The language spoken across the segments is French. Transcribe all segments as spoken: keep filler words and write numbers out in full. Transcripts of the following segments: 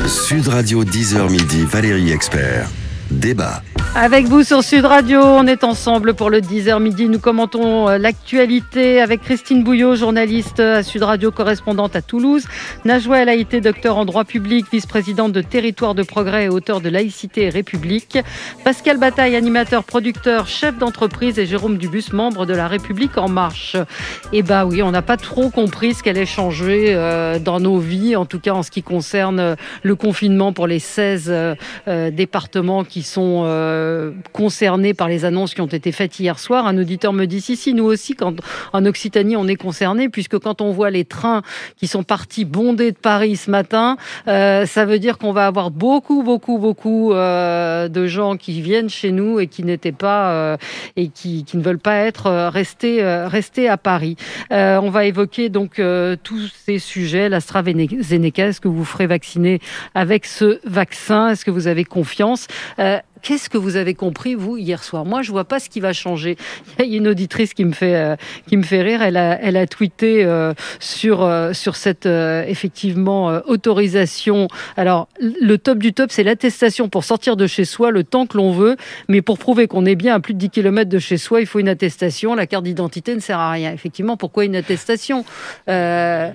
Sud Radio dix heures midi, Valérie Expert. Débat. Avec vous sur Sud Radio, on est ensemble pour le dix heures midi. Nous commentons l'actualité avec Christine Bouillot, journaliste à Sud Radio, correspondante à Toulouse. Najwa El Haïté, docteur en droit public, vice-présidente de Territoire de Progrès et auteur de Laïcité et République. Pascal Bataille, animateur, producteur, chef d'entreprise, et Jérôme Dubus, membre de La République En Marche. Et bah oui, on n'a pas trop compris ce qu'allait changer euh, dans nos vies, en tout cas en ce qui concerne le confinement pour les seize euh, départements qui sont euh, concernés par les annonces qui ont été faites hier soir. Un auditeur me dit si, si, nous aussi, quand, en Occitanie, on est concernés, puisque quand on voit les trains qui sont partis bondés de Paris ce matin, euh, ça veut dire qu'on va avoir beaucoup, beaucoup, beaucoup euh, de gens qui viennent chez nous et qui n'étaient pas euh, et qui, qui ne veulent pas être euh, restés, euh, restés à Paris. Euh, on va évoquer donc euh, tous ces sujets. l'AstraZeneca, est-ce que vous vous ferez vacciner avec ce vaccin? Est-ce que vous avez confiance? Euh, Qu'est-ce que vous avez compris, vous, hier soir? Moi, je ne vois pas ce qui va changer. Il y a une auditrice qui me fait, euh, qui me fait rire. Elle a, elle a tweeté euh, sur, euh, sur cette, euh, effectivement, euh, autorisation. Alors, le top du top, c'est l'attestation pour sortir de chez soi le temps que l'on veut. Mais pour prouver qu'on est bien à plus de dix kilomètres de chez soi, il faut une attestation. La carte d'identité ne sert à rien. Effectivement, pourquoi une attestation? euh...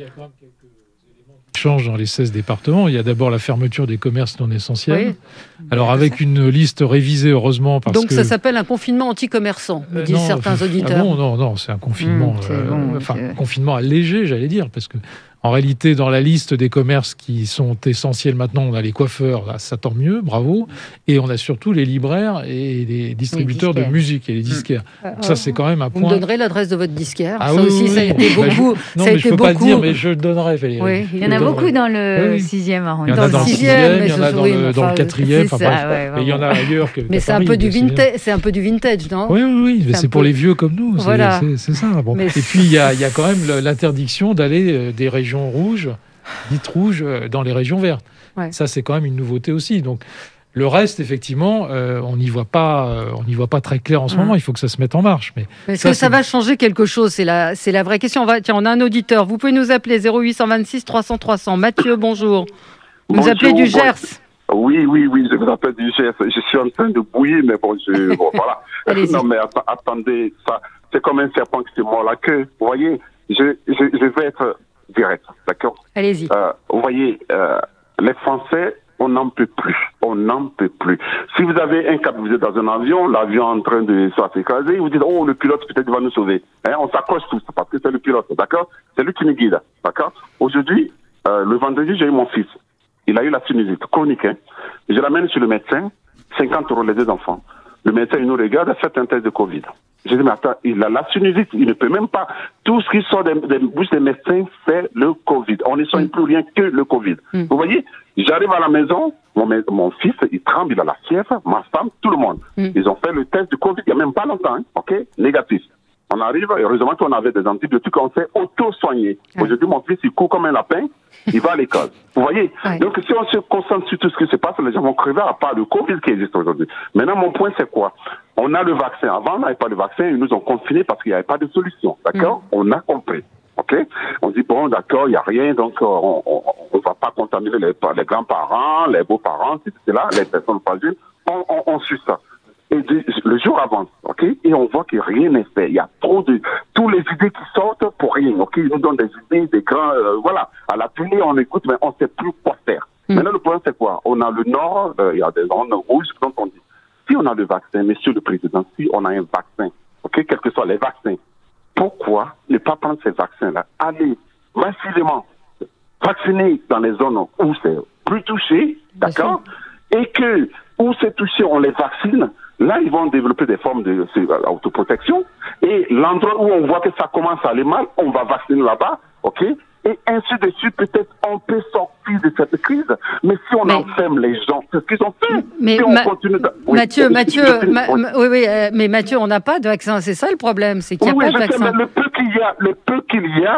change dans les seize départements. Il y a d'abord la fermeture des commerces non essentiels. Oui. Alors avec une liste révisée, heureusement, parce Donc que... ça s'appelle un confinement anti-commerçant, me Euh, disent non, certains je- auditeurs. Ah bon, non, non, c'est un confinement, Mmh, c'est euh, bon, enfin, c'est- confinement allégé, j'allais dire, parce que en réalité, dans la liste des commerces qui sont essentiels maintenant, on a les coiffeurs, là, ça tant mieux, bravo, et on a surtout les libraires et les distributeurs de disquaires. musique et les disquaires. Euh, Donc ça, c'est quand même un Vous me point... donnerez l'adresse de votre disquaire. Ah ça oui, aussi, oui, ça a oui. été Bah, je- beaucoup. Non, ça a mais je été peux pas le beaucoup. dire, mais je le donnerai, Valérie. Oui, Je Il y en le a donnerai. beaucoup dans le Oui, oui. sixième Il y en arrondissement. a le dans le sixième, sixième, mais il y en a ce- dans oui, le, mais dans le enfin, quatrième, c'est enfin, ça, bref. ouais, Mais il y en a ailleurs que Mais qu'à c'est un Paris, peu du des cinémas. vintage, c'est un peu du vintage, non? Oui, oui, oui, mais C'est un c'est pour peu- les vieux comme nous, c'est Voilà. c'est- c'est ça. Bon. Mais Et c'est- puis, il y a, il y a quand même le- l'interdiction d'aller euh, des régions rouges, dites rouges, euh, dans les régions vertes. Ouais. Ça, c'est quand même une nouveauté aussi. Donc, le reste, effectivement, euh, on n'y voit pas, euh, on n'y voit pas très clair en ce Mmh. moment. Il faut que ça se mette en marche. Mais Est-ce ça, que ça c'est- va changer quelque chose? C'est la, c'est la vraie question. On va, tiens, on a un auditeur. Vous pouvez nous appeler zéro huit deux six trois cents trois cents. Mathieu, bonjour. Vous nous Bonjour, appelez du bon- Gers. Oui, oui, oui, je vous appelle du Gers. Je suis en train de bouillir, mais bon, je, bon, voilà. Allez-y. Non, mais att- attendez, ça, c'est comme un serpent qui se mord la queue. Vous voyez, je, je, je vais être direct, d'accord? Allez-y. Euh, vous voyez, euh, les Français, on n'en peut plus. On n'en peut plus. Si vous avez un cap, vous êtes dans un avion, l'avion est en train de s'écraser, vous dites, oh, le pilote peut-être va nous sauver. Hein, on s'accroche tous parce que c'est le pilote, d'accord? C'est lui qui nous guide, d'accord? Aujourd'hui, euh, le vendredi, j'ai eu mon fils. Il a eu la sinusite chronique. Hein. Je l'amène chez le médecin, cinquante euros les deux enfants. Le médecin, il nous regarde, fait un test de Covid. J'ai dit, mais attends, il a la sinusite, il ne peut même pas. Tout ce qui sort des, des bouches des médecins, c'est le Covid. On ne soigne plus rien que le Covid. Mm. Vous voyez, j'arrive à la maison, mon, mon fils, il tremble, il a la fièvre, ma femme, tout le monde. Mm. Ils ont fait le test de Covid il n'y a même pas longtemps, hein, ok, négatif. On arrive, heureusement qu'on avait des antibiotiques, on s'est auto-soigné. Ouais. Aujourd'hui, mon fils, il court comme un lapin, il va à l'école. Vous voyez? Ouais. Donc, si on se concentre sur tout ce qui se passe, les gens vont crever à part le Covid qui existe aujourd'hui. Maintenant, mon point, c'est quoi? On a le vaccin. Avant, on n'avait pas de vaccin, ils nous ont confinés parce qu'il n'y avait pas de solution. D'accord? Mm. On a compris. OK? On dit, bon, d'accord, il n'y a rien, donc on ne va pas contaminer les, les grands-parents, les beaux-parents, et cetera, les personnes fragiles. On, on, on suit ça. Et de, le jour avance, ok, et on voit que rien n'est fait. Il y a trop de, tous les idées qui sortent pour rien, ok. Ils nous donnent des idées, des grands, euh, voilà. À la télé, on écoute, mais on ne sait plus quoi faire. Mm. Maintenant, le problème, c'est quoi? On a le Nord, euh, il y a des zones rouges, dont on dit, si on a le vaccin, Monsieur le Président, si on a un vaccin, ok, quels que soient les vaccins, pourquoi ne pas prendre ces vaccins-là? Aller massivement vacciner dans les zones où c'est plus touché, d'accord, et que où c'est touché, on les vaccine. Là, ils vont développer des formes de, de autoprotection. Et l'endroit où on voit que ça commence à aller mal, on va vacciner là-bas, ok? Et ainsi de suite, peut-être on peut sortir de cette crise. Mais si on mais, enferme les gens, c'est ce qu'ils ont fait. Mais si on ma, continue de, oui, Mathieu, oui, Mathieu, oui, ma, oui. Ma, oui, oui, euh, mais Mathieu, on n'a pas de vaccin. C'est ça le problème, c'est qu'il n'y a oui, pas oui, de je vaccin. sais, mais le peu qu'il y a, le peu qu'il y a,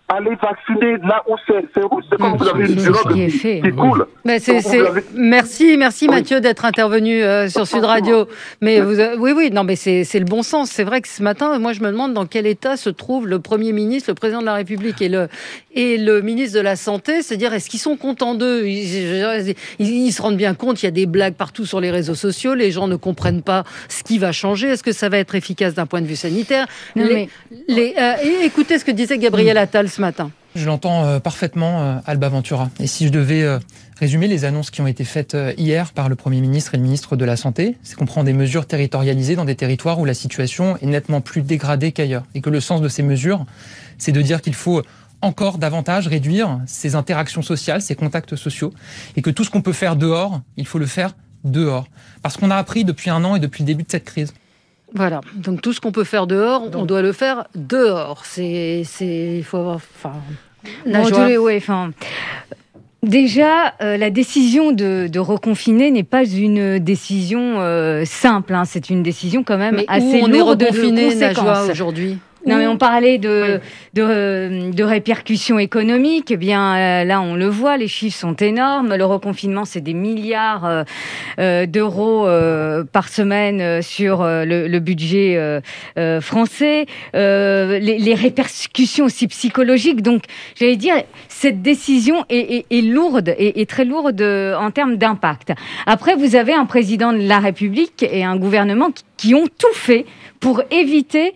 allez vacciner là où c'est, c'est rouge. C'est comme Mmh, vous avez une c'est drogue ce qui est qui, fait. qui coule. Mais c'est, c'est... Avez... Merci, merci oui. Mathieu d'être intervenu euh, sur Sud Radio. Mais vous, euh, oui, oui, non, mais c'est, c'est le bon sens. C'est vrai que ce matin, moi, je me demande dans quel état se trouve le Premier ministre, le Président de la République et le et le ministre de la Santé. C'est-à-dire, est-ce qu'ils sont contents d'eux ? ils, ils, ils se rendent bien compte, il y a des blagues partout sur les réseaux sociaux. Les gens ne comprennent pas ce qui va changer. Est-ce que ça va être efficace d'un point de vue sanitaire ? Non, les, mais... les, euh, écoutez ce que disait Gabriel Attal ce matin. Je l'entends euh, parfaitement, euh, Alba Ventura. Et si je devais euh, résumer les annonces qui ont été faites euh, hier par le Premier ministre et le ministre de la Santé, c'est qu'on prend des mesures territorialisées dans des territoires où la situation est nettement plus dégradée qu'ailleurs. Et que le sens de ces mesures, c'est de dire qu'il faut encore davantage réduire ces interactions sociales, ces contacts sociaux, et que tout ce qu'on peut faire dehors, il faut le faire dehors. Parce qu'on a appris depuis un an et depuis le début de cette crise. Voilà, donc tout ce qu'on peut faire dehors, donc. on doit le faire dehors. C'est, c'est, il faut avoir, enfin, bon, tous les, ouais, enfin, déjà, euh, la décision de, de reconfiner n'est pas une décision euh, simple. Hein, c'est une décision quand même Mais assez où on lourde est reconfiné, de conséquences. Najwa, aujourd'hui. Non, mais on parlait de, oui. de, de répercussions économiques. Eh bien, euh, là, on le voit, les chiffres sont énormes. Le reconfinement, c'est des milliards euh, euh, d'euros euh, par semaine euh, sur euh, le, le budget euh, euh, français. Euh, les, les répercussions aussi psychologiques. Donc, j'allais dire, cette décision est, est, est lourde et est très lourde en termes d'impact. Après, vous avez un président de la République et un gouvernement qui, qui ont tout fait pour éviter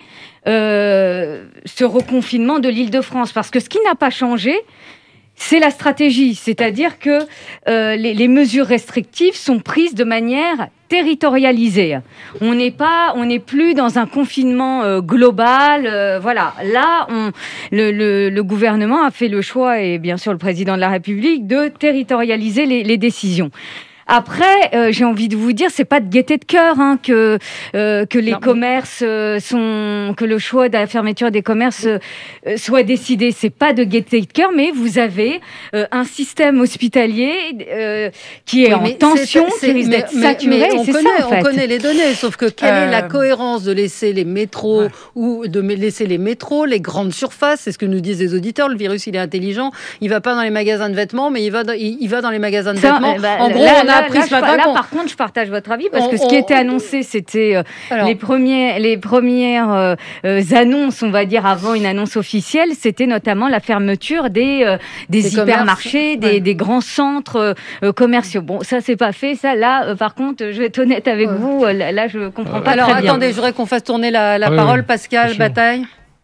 Euh, ce reconfinement de l'Île-de-France. Parce que ce qui n'a pas changé, c'est la stratégie. C'est-à-dire que euh, les, les mesures restrictives sont prises de manière territorialisée. On n'est pas, on n'est plus dans un confinement euh, global. Euh, voilà. Là, on, le, le, le gouvernement a fait le choix, et bien sûr le président de la République, de territorialiser les, les décisions. Après, euh, j'ai envie de vous dire, c'est pas de gaieté de cœur hein, que euh, que les non, commerces euh, sont, que le choix de la fermeture des commerces euh, soit décidé. C'est pas de gaieté de cœur, mais vous avez euh, un système hospitalier euh, qui est oui, en tension, c'est, c'est, qui risque d'être saturé. Mais, mais on c'est connaît, ça, en fait. On connaît les données, sauf que quelle euh... est la cohérence de laisser les métros ouais. ou de laisser les métros, les grandes surfaces, c'est ce que nous disent les auditeurs. Le virus, il est intelligent. Il va pas dans les magasins de vêtements, mais il va, dans, il, il va dans les magasins de ça, vêtements. Bah, en gros, là, on a Là, là, je, là par contre, je partage votre avis parce on, que ce qui était annoncé, c'était euh, alors, les, premiers, les premières euh, euh, annonces, on va dire, avant une annonce officielle, c'était notamment la fermeture des, euh, des, des hypermarchés, des, ouais. des grands centres euh, commerciaux. Bon, ça, c'est pas fait. Ça, là, euh, par contre, je vais être honnête avec ouais. vous, euh, là, je comprends euh, pas alors, très bien. Alors, attendez, je voudrais qu'on fasse tourner la, la ouais, parole. ouais. Pascal Bataille.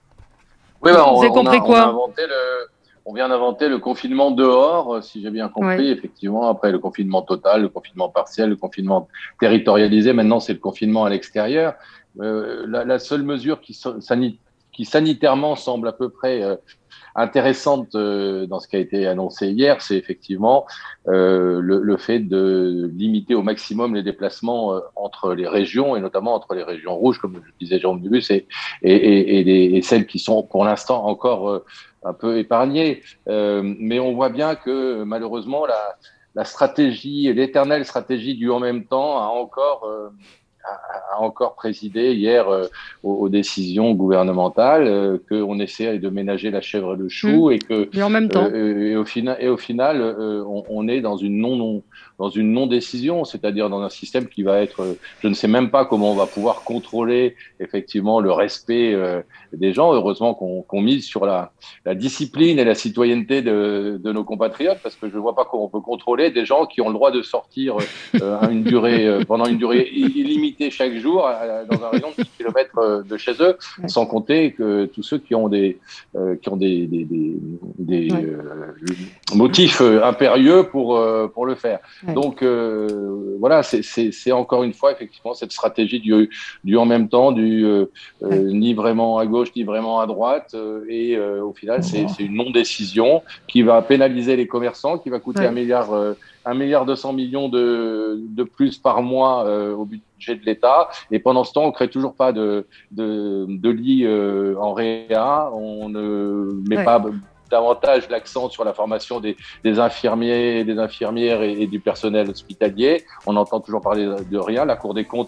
Oui, bah, vous on, avez compris on a, quoi on a inventé le... On vient d'inventer le confinement dehors, si j'ai bien compris, ouais. effectivement. Après le confinement total, le confinement partiel, le confinement territorialisé. Maintenant, c'est le confinement à l'extérieur. Euh, la, la seule mesure qui, sanit- qui sanitairement semble à peu près euh, intéressante euh, dans ce qui a été annoncé hier, c'est effectivement euh, le, le fait de limiter au maximum les déplacements euh, entre les régions, et notamment entre les régions rouges, comme je disais Jean Dubus, et, et, et, et, les, et celles qui sont pour l'instant encore euh, un peu épargné, euh, mais on voit bien que malheureusement la, la stratégie, l'éternelle stratégie du en même temps a encore, euh, a, a encore présidé hier euh, aux, aux décisions gouvernementales, euh, qu'on essaie de ménager la chèvre et le chou, mmh. et que et en même temps, euh, et au final, et au final, euh, on, on est dans une non non dans une non-décision, c'est-à-dire dans un système qui va être, je ne sais même pas comment on va pouvoir contrôler effectivement le respect euh, des gens. Heureusement qu'on, qu'on mise sur la, la discipline et la citoyenneté de, de nos compatriotes, parce que je ne vois pas comment on peut contrôler des gens qui ont le droit de sortir euh, une durée, euh, pendant une durée illimitée chaque jour euh, dans un rayon de dix kilomètres de chez eux, ouais. sans compter que tous ceux qui ont des, euh, qui ont des, des, des, des ouais. euh, motifs impérieux pour, euh, pour le faire. Ouais. Donc euh, voilà, c'est, c'est, c'est encore une fois effectivement cette stratégie du, du en même temps, du euh, ouais. euh, ni vraiment à gauche ni vraiment à droite, euh, et euh, au final c'est, c'est une non-décision qui va pénaliser les commerçants, qui va coûter ouais. un milliard, euh, un milliard deux cents millions de, de plus par mois euh, au budget de l'État, et pendant ce temps on crée toujours pas de, de, de lits euh, en réa, on ne met ouais. pas davantage l'accent sur la formation des, des infirmiers, des infirmières et, et du personnel hospitalier. On entend toujours parler de rien. La Cour des comptes a,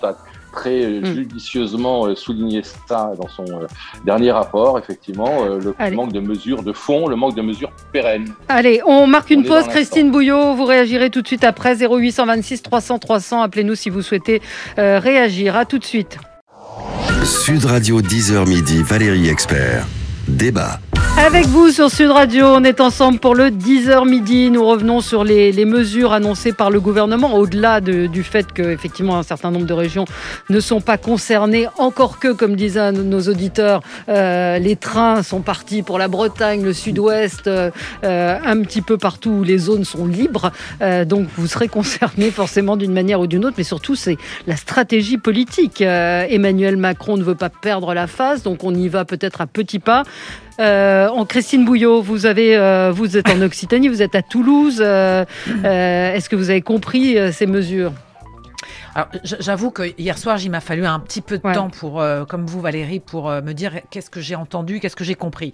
très mmh. judicieusement souligné ça dans son dernier rapport, effectivement, le Allez. manque de mesures de fond, le manque de mesures pérennes. Allez, on marque une on pause. Christine Bouillot, vous réagirez tout de suite après. zéro huit cent vingt-six trois cents trois cents, appelez-nous si vous souhaitez euh, réagir. À tout de suite. Sud Radio, dix heures midi, Valérie Expert. Débat. Avec vous sur Sud Radio, on est ensemble pour le dix heures midi. Nous revenons sur les, les mesures annoncées par le gouvernement, au-delà de, du fait qu'effectivement un certain nombre de régions ne sont pas concernées. Encore que, comme disaient nos auditeurs, euh, les trains sont partis pour la Bretagne, le Sud-Ouest, euh, un petit peu partout où les zones sont libres. Euh, donc vous serez concernés forcément d'une manière ou d'une autre, mais surtout c'est la stratégie politique. Euh, Emmanuel Macron ne veut pas perdre la face, donc on y va peut-être à petits pas. Euh, en Christine Bouillot, vous avez, euh, vous êtes en Occitanie, vous êtes à Toulouse. Euh, euh, est-ce que vous avez compris euh, ces mesures ? Alors, j'avoue que hier soir, il m'a fallu un petit peu de ouais. temps pour, euh, comme vous Valérie, pour euh, me dire qu'est-ce que j'ai entendu, qu'est-ce que j'ai compris.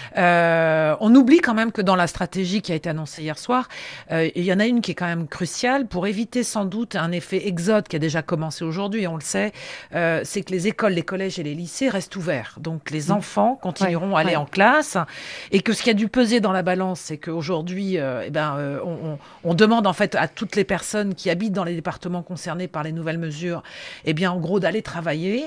Euh, on oublie quand même que dans la stratégie qui a été annoncée hier soir, euh, il y en a une qui est quand même cruciale pour éviter sans doute un effet exode qui a déjà commencé aujourd'hui, on le sait, euh, c'est que les écoles, les collèges et les lycées restent ouverts. Donc les enfants continueront ouais, à aller ouais. en classe et que ce qui a dû peser dans la balance, c'est qu'aujourd'hui, euh, eh ben, euh, on, on demande en fait à toutes les personnes qui habitent dans les départements concernés par les nouvelles mesures, eh bien, en gros, d'aller travailler,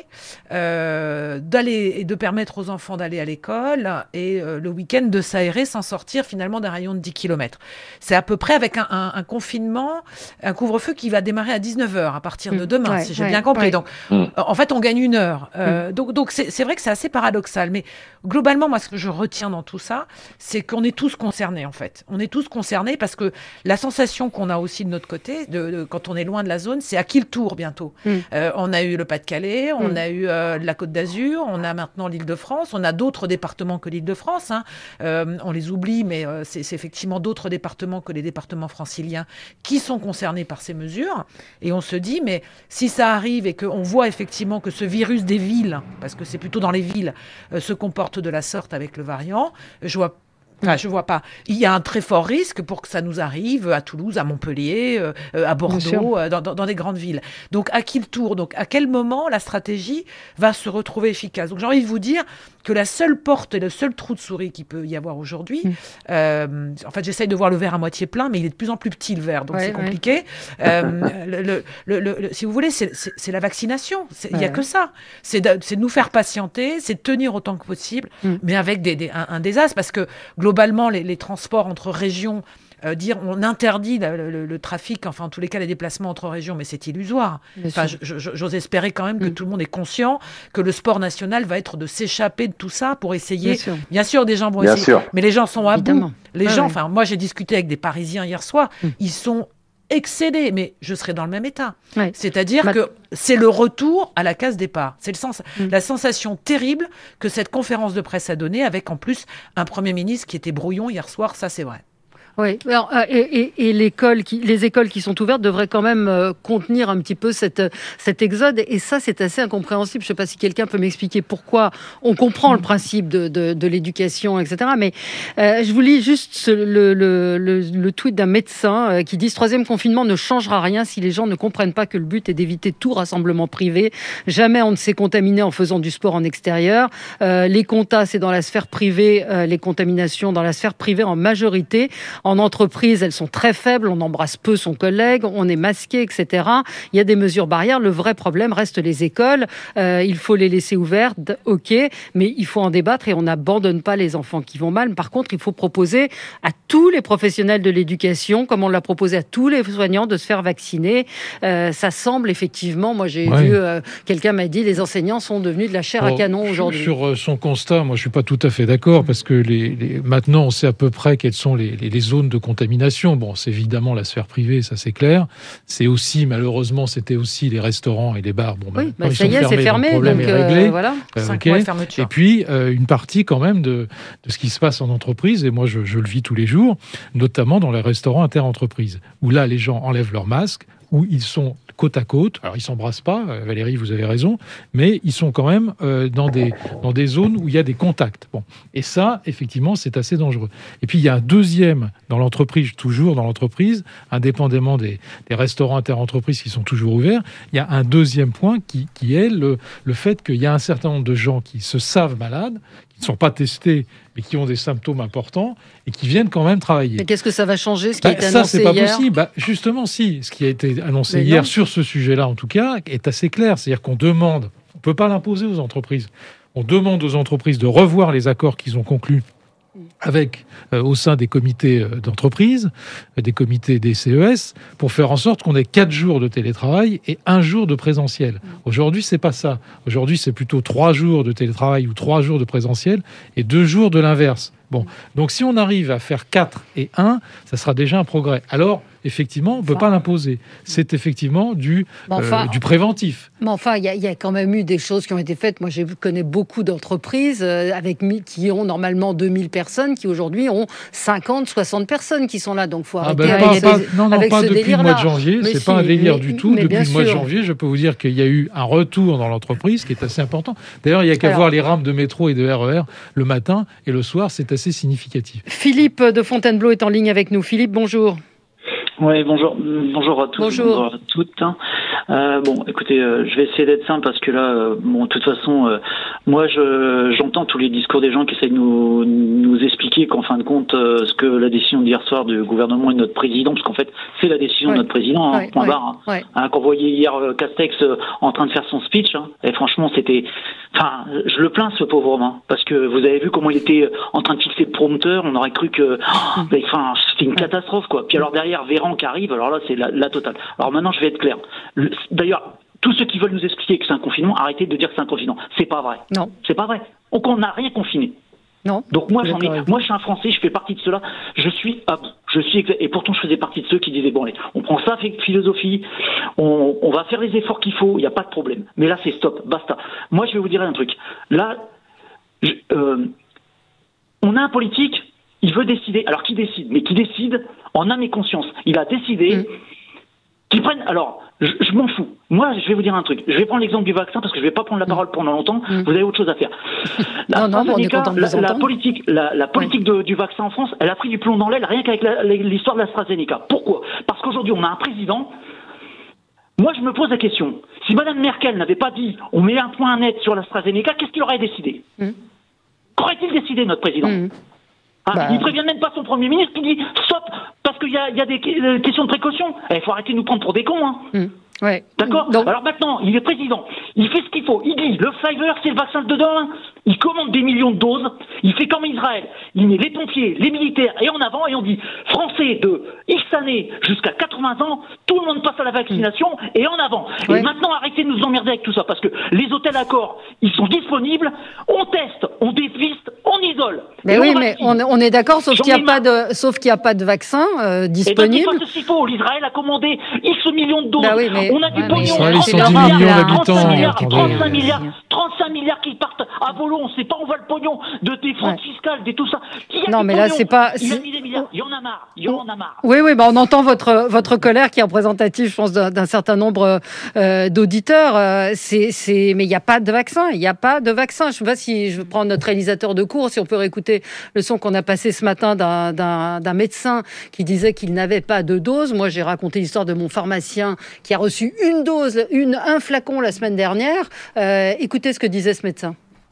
euh, d'aller et de permettre aux enfants d'aller à l'école et euh, le week-end de s'aérer sans sortir finalement d'un rayon de dix kilomètres. C'est à peu près avec un, un, un confinement, un couvre-feu qui va démarrer à dix-neuf heures à partir de demain, ouais, si j'ai ouais, bien compris. Ouais. Donc, mmh. en fait, on gagne une heure. Euh, mmh. Donc, donc c'est, c'est vrai que c'est assez paradoxal. Mais globalement, moi, ce que je retiens dans tout ça, c'est qu'on est tous concernés, en fait. On est tous concernés parce que la sensation qu'on a aussi de notre côté, de, de, quand on est loin de la zone, c'est à qui le tour bientôt. Mmh. Euh, on a eu le Pas-de-Calais, on mmh. a eu euh, la Côte d'Azur, on a maintenant l'Île-de-France, on a d'autres départements que l'Île-de-France. Hein. Euh, on les oublie, mais euh, c'est, c'est effectivement d'autres départements que les départements franciliens qui sont concernés par ces mesures. Et on se dit, mais si ça arrive et qu'on voit effectivement que ce virus des villes, parce que c'est plutôt dans les villes, euh, se comporte de la sorte avec le variant, je vois Enfin, je vois pas. Il y a un très fort risque pour que ça nous arrive à Toulouse, à Montpellier, euh, à Bordeaux, euh, dans, dans, dans des grandes villes. Donc, à qui le tour ? Donc, à quel moment la stratégie va se retrouver efficace ? Donc, j'ai envie de vous dire que la seule porte et le seul trou de souris qu'il peut y avoir aujourd'hui, mmh. euh, en fait, j'essaye de voir le verre à moitié plein, mais il est de plus en plus petit, le verre, donc ouais, c'est compliqué. Ouais. Euh, le, le, le, le, le, si vous voulez, c'est, c'est, c'est la vaccination. Il n'y ouais. a que ça. C'est de, c'est de nous faire patienter, c'est de tenir autant que possible, mmh. mais avec des, des, un, un désastre, parce que globalement, les, les transports entre régions, euh, dire on interdit le, le, le trafic, enfin en tous les cas les déplacements entre régions, mais c'est illusoire. Enfin, je, je, j'ose espérer quand même que mmh. tout le monde est conscient que le sport national va être de s'échapper de tout ça pour essayer. Bien sûr, Bien sûr des gens vont Bien essayer, sûr. mais les gens sont à Évidemment. bout. Les ah, gens, enfin ouais. moi j'ai discuté avec des Parisiens hier soir, mmh. ils sont excédés, mais je serai dans le même état. Ouais. C'est-à-dire Ma... que c'est le retour à la case départ. C'est le sens, mmh. la sensation terrible que cette conférence de presse a donnée, avec en plus un Premier ministre qui était brouillon hier soir, ça c'est vrai. Oui, alors, euh, et, et, et l'école qui, les écoles qui sont ouvertes devraient quand même euh, contenir un petit peu cette, cet exode. Et ça, c'est assez incompréhensible. Je ne sais pas si quelqu'un peut m'expliquer pourquoi. On comprend le principe de, de, de l'éducation, et cetera. Mais euh, je vous lis juste ce, le, le, le, le tweet d'un médecin euh, qui dit « Ce troisième confinement ne changera rien si les gens ne comprennent pas que le but est d'éviter tout rassemblement privé. Jamais on ne s'est contaminé en faisant du sport en extérieur. Euh, les contas, c'est dans la sphère privée, euh, les contaminations dans la sphère privée en majorité. En entreprise, elles sont très faibles, on embrasse peu son collègue, on est masqué, et cetera. Il y a des mesures barrières. Le vrai problème reste les écoles. Euh, il faut les laisser ouvertes, ok, mais il faut en débattre et on n'abandonne pas les enfants qui vont mal. Par contre, il faut proposer à tous les professionnels de l'éducation, comme on l'a proposé à tous les soignants, de se faire vacciner. Euh, ça semble effectivement, moi j'ai oui. vu, euh, quelqu'un m'a dit, les enseignants sont devenus de la chair Alors, à canon aujourd'hui. Sur son constat, moi je suis pas tout à fait d'accord, parce que les, les, maintenant on sait à peu près quelles sont les, les, les zones de contamination. Bon, c'est évidemment la sphère privée, ça c'est clair. C'est aussi, malheureusement, c'était aussi les restaurants et les bars. Bon, oui, bah, ça y est, fermés, c'est fermé, donc, donc euh, voilà. Euh, Cinq okay. mois de fermeture. Et puis, euh, une partie quand même de, de ce qui se passe en entreprise, et moi je, je le vis tous les jours, notamment dans les restaurants inter-entreprises, où là, les gens enlèvent leur masque, où ils sont côte à côte. Alors, ils s'embrassent pas, Valérie, vous avez raison, mais ils sont quand même euh, dans, des, dans des zones où il y a des contacts. Bon. Et ça, effectivement, c'est assez dangereux. Et puis, il y a un deuxième dans l'entreprise, toujours dans l'entreprise, indépendamment des, des restaurants interentreprises qui sont toujours ouverts, il y a un deuxième point qui, qui est le, le fait qu'il y a un certain nombre de gens qui se savent malades, qui ne sont pas testés, mais qui ont des symptômes importants et qui viennent quand même travailler. Mais qu'est-ce que ça va changer, ce qui bah, a été ça, annoncé c'est pas hier possible. Bah, justement, si. Ce qui a été annoncé mais hier non. sur ce sujet-là, en tout cas, est assez clair. C'est-à-dire qu'on demande, on ne peut pas l'imposer aux entreprises, on demande aux entreprises de revoir les accords qu'ils ont conclus avec, euh, au sein des comités euh, d'entreprise, euh, des comités des C E S, pour faire en sorte qu'on ait quatre jours de télétravail et un jour de présentiel. Aujourd'hui, c'est pas ça. Aujourd'hui, c'est plutôt trois jours de télétravail ou trois jours de présentiel et deux jours de l'inverse. Bon, donc si on arrive à faire quatre et un, ça sera déjà un progrès. Alors, effectivement, on ne peut enfin, pas l'imposer. C'est effectivement du, enfin, euh, du préventif. Mais enfin, il y, y a quand même eu des choses qui ont été faites. Moi, je connais beaucoup d'entreprises euh, avec, qui ont normalement deux mille personnes, qui aujourd'hui ont cinquante, soixante personnes qui sont là. Donc, il faut arrêter ah ben, avec, pas, des, pas, non, non, avec pas ce depuis le mois de janvier. C'est si, pas un délire mais, du tout. Depuis le mois sûr. de janvier, je peux vous dire qu'il y a eu un retour dans l'entreprise qui est assez important. D'ailleurs, il n'y a qu'à voir les rames de métro et de R E R le matin et le soir. C'est assez significatif. Philippe de Fontainebleau est en ligne avec nous. Philippe, bonjour. Oui, bonjour. Bonjour à tous. Bonjour. Bonjour à toutes. Euh, bon, écoutez, euh, je vais essayer d'être simple parce que là, euh, bon, de toute façon, euh, moi, je, j'entends tous les discours des gens qui essayent de nous, nous expliquer qu'en fin de compte, euh, ce que la décision d'hier soir du gouvernement et de notre président, parce qu'en fait, c'est la décision ouais. de notre président, hein, ouais, point ouais, barre. Hein. Ouais. Hein, quand vous voyez hier euh, Castex euh, en train de faire son speech, hein, et franchement, c'était, enfin, je le plains ce pauvre homme, hein, parce que vous avez vu comment il était en train de fixer le prompteur, on aurait cru que, enfin, oh, c'était une catastrophe, quoi. Puis alors derrière, Véran qui arrive, alors là, c'est la, la totale. Alors maintenant, je vais être clair. Le, D'ailleurs, tous ceux qui veulent nous expliquer que c'est un confinement, arrêtez de dire que c'est un confinement. C'est pas vrai. Non. C'est pas vrai. Donc on n'a rien confiné. Non. Donc moi, j'en ai, moi, je suis un Français, je fais partie de ceux-là. Je suis, ah, je suis, et pourtant, je faisais partie de ceux qui disaient bon, allez, on prend ça avec philosophie, on, on va faire les efforts qu'il faut, il n'y a pas de problème. Mais là, c'est stop, basta. Moi, je vais vous dire un truc. Là, je, euh, on a un politique, il veut décider. Alors, qui décide? Mais qui décide en âme et conscience. Il a décidé. Mmh. Qu'ils prennent, alors, je, je m'en fous. Moi, je vais vous dire un truc. Je vais prendre l'exemple du vaccin parce que je vais pas prendre la parole pendant longtemps. Mmh. Vous avez autre chose à faire. La, non, non, on est content de la, la politique, la, la politique oui. de, du vaccin en France, elle a pris du plomb dans l'aile rien qu'avec la, l'histoire de l'AstraZeneca. Pourquoi? Parce qu'aujourd'hui, on a un président. Moi, je me pose la question. Si Madame Merkel n'avait pas dit, on met un point net sur l'AstraZeneca, qu'est-ce qu'il aurait décidé? mmh. Qu'aurait-il décidé, notre président? mmh. Hein, bah... Il ne prévient même pas son Premier ministre qui dit stop, parce qu'il y a, y a des questions de précaution. Il faut arrêter de nous prendre pour des cons. Hein. Mmh. Ouais. D'accord. Donc... Alors maintenant, il est président, il fait ce qu'il faut. Il dit le Pfizer, c'est le vaccin de demain. Il commande des millions de doses. Il fait comme Israël. Il met les pompiers, les militaires et en avant et on dit Français de X années jusqu'à quatre-vingts ans, tout le monde passe à la vaccination mmh. et en avant. Ouais. Et maintenant, arrêtez de nous emmerder avec tout ça parce que les hôtels accords, ils sont disponibles. On teste, on dépiste, on isole. Mais oui, on mais on, on est d'accord, sauf qu'il n'y a pas de, sauf qu'il n'y a pas de vaccin euh, disponible. Et ben, c'est faux. L'Israël a commandé X millions de doses. Bah oui, mais... On a du ouais, pognon. Ils sont dix millions d'habitants. trente-cinq milliards, trente-cinq milliards qui partent à volo. On ne sait pas où va le pognon de des fraudes ouais. fiscales, de tout ça. Qui a non, mais là, c'est pas. Il a mis des milliards. Il y en a marre. Il y en a marre. Oui, oui, bah on entend votre votre colère qui est représentative, je pense, d'un, d'un certain nombre euh, d'auditeurs. Euh, c'est, c'est, mais il n'y a pas de vaccin. Il n'y a pas de vaccin. Je ne sais pas si je prends notre réalisateur de cours, si on peut réécouter le son qu'on a passé ce matin d'un, d'un, d'un médecin qui disait qu'il n'avait pas de dose. Moi, j'ai raconté l'histoire de mon pharmacien qui a reçu une dose, une, un flacon la semaine dernière. Euh, écoutez ce que disait ce médecin.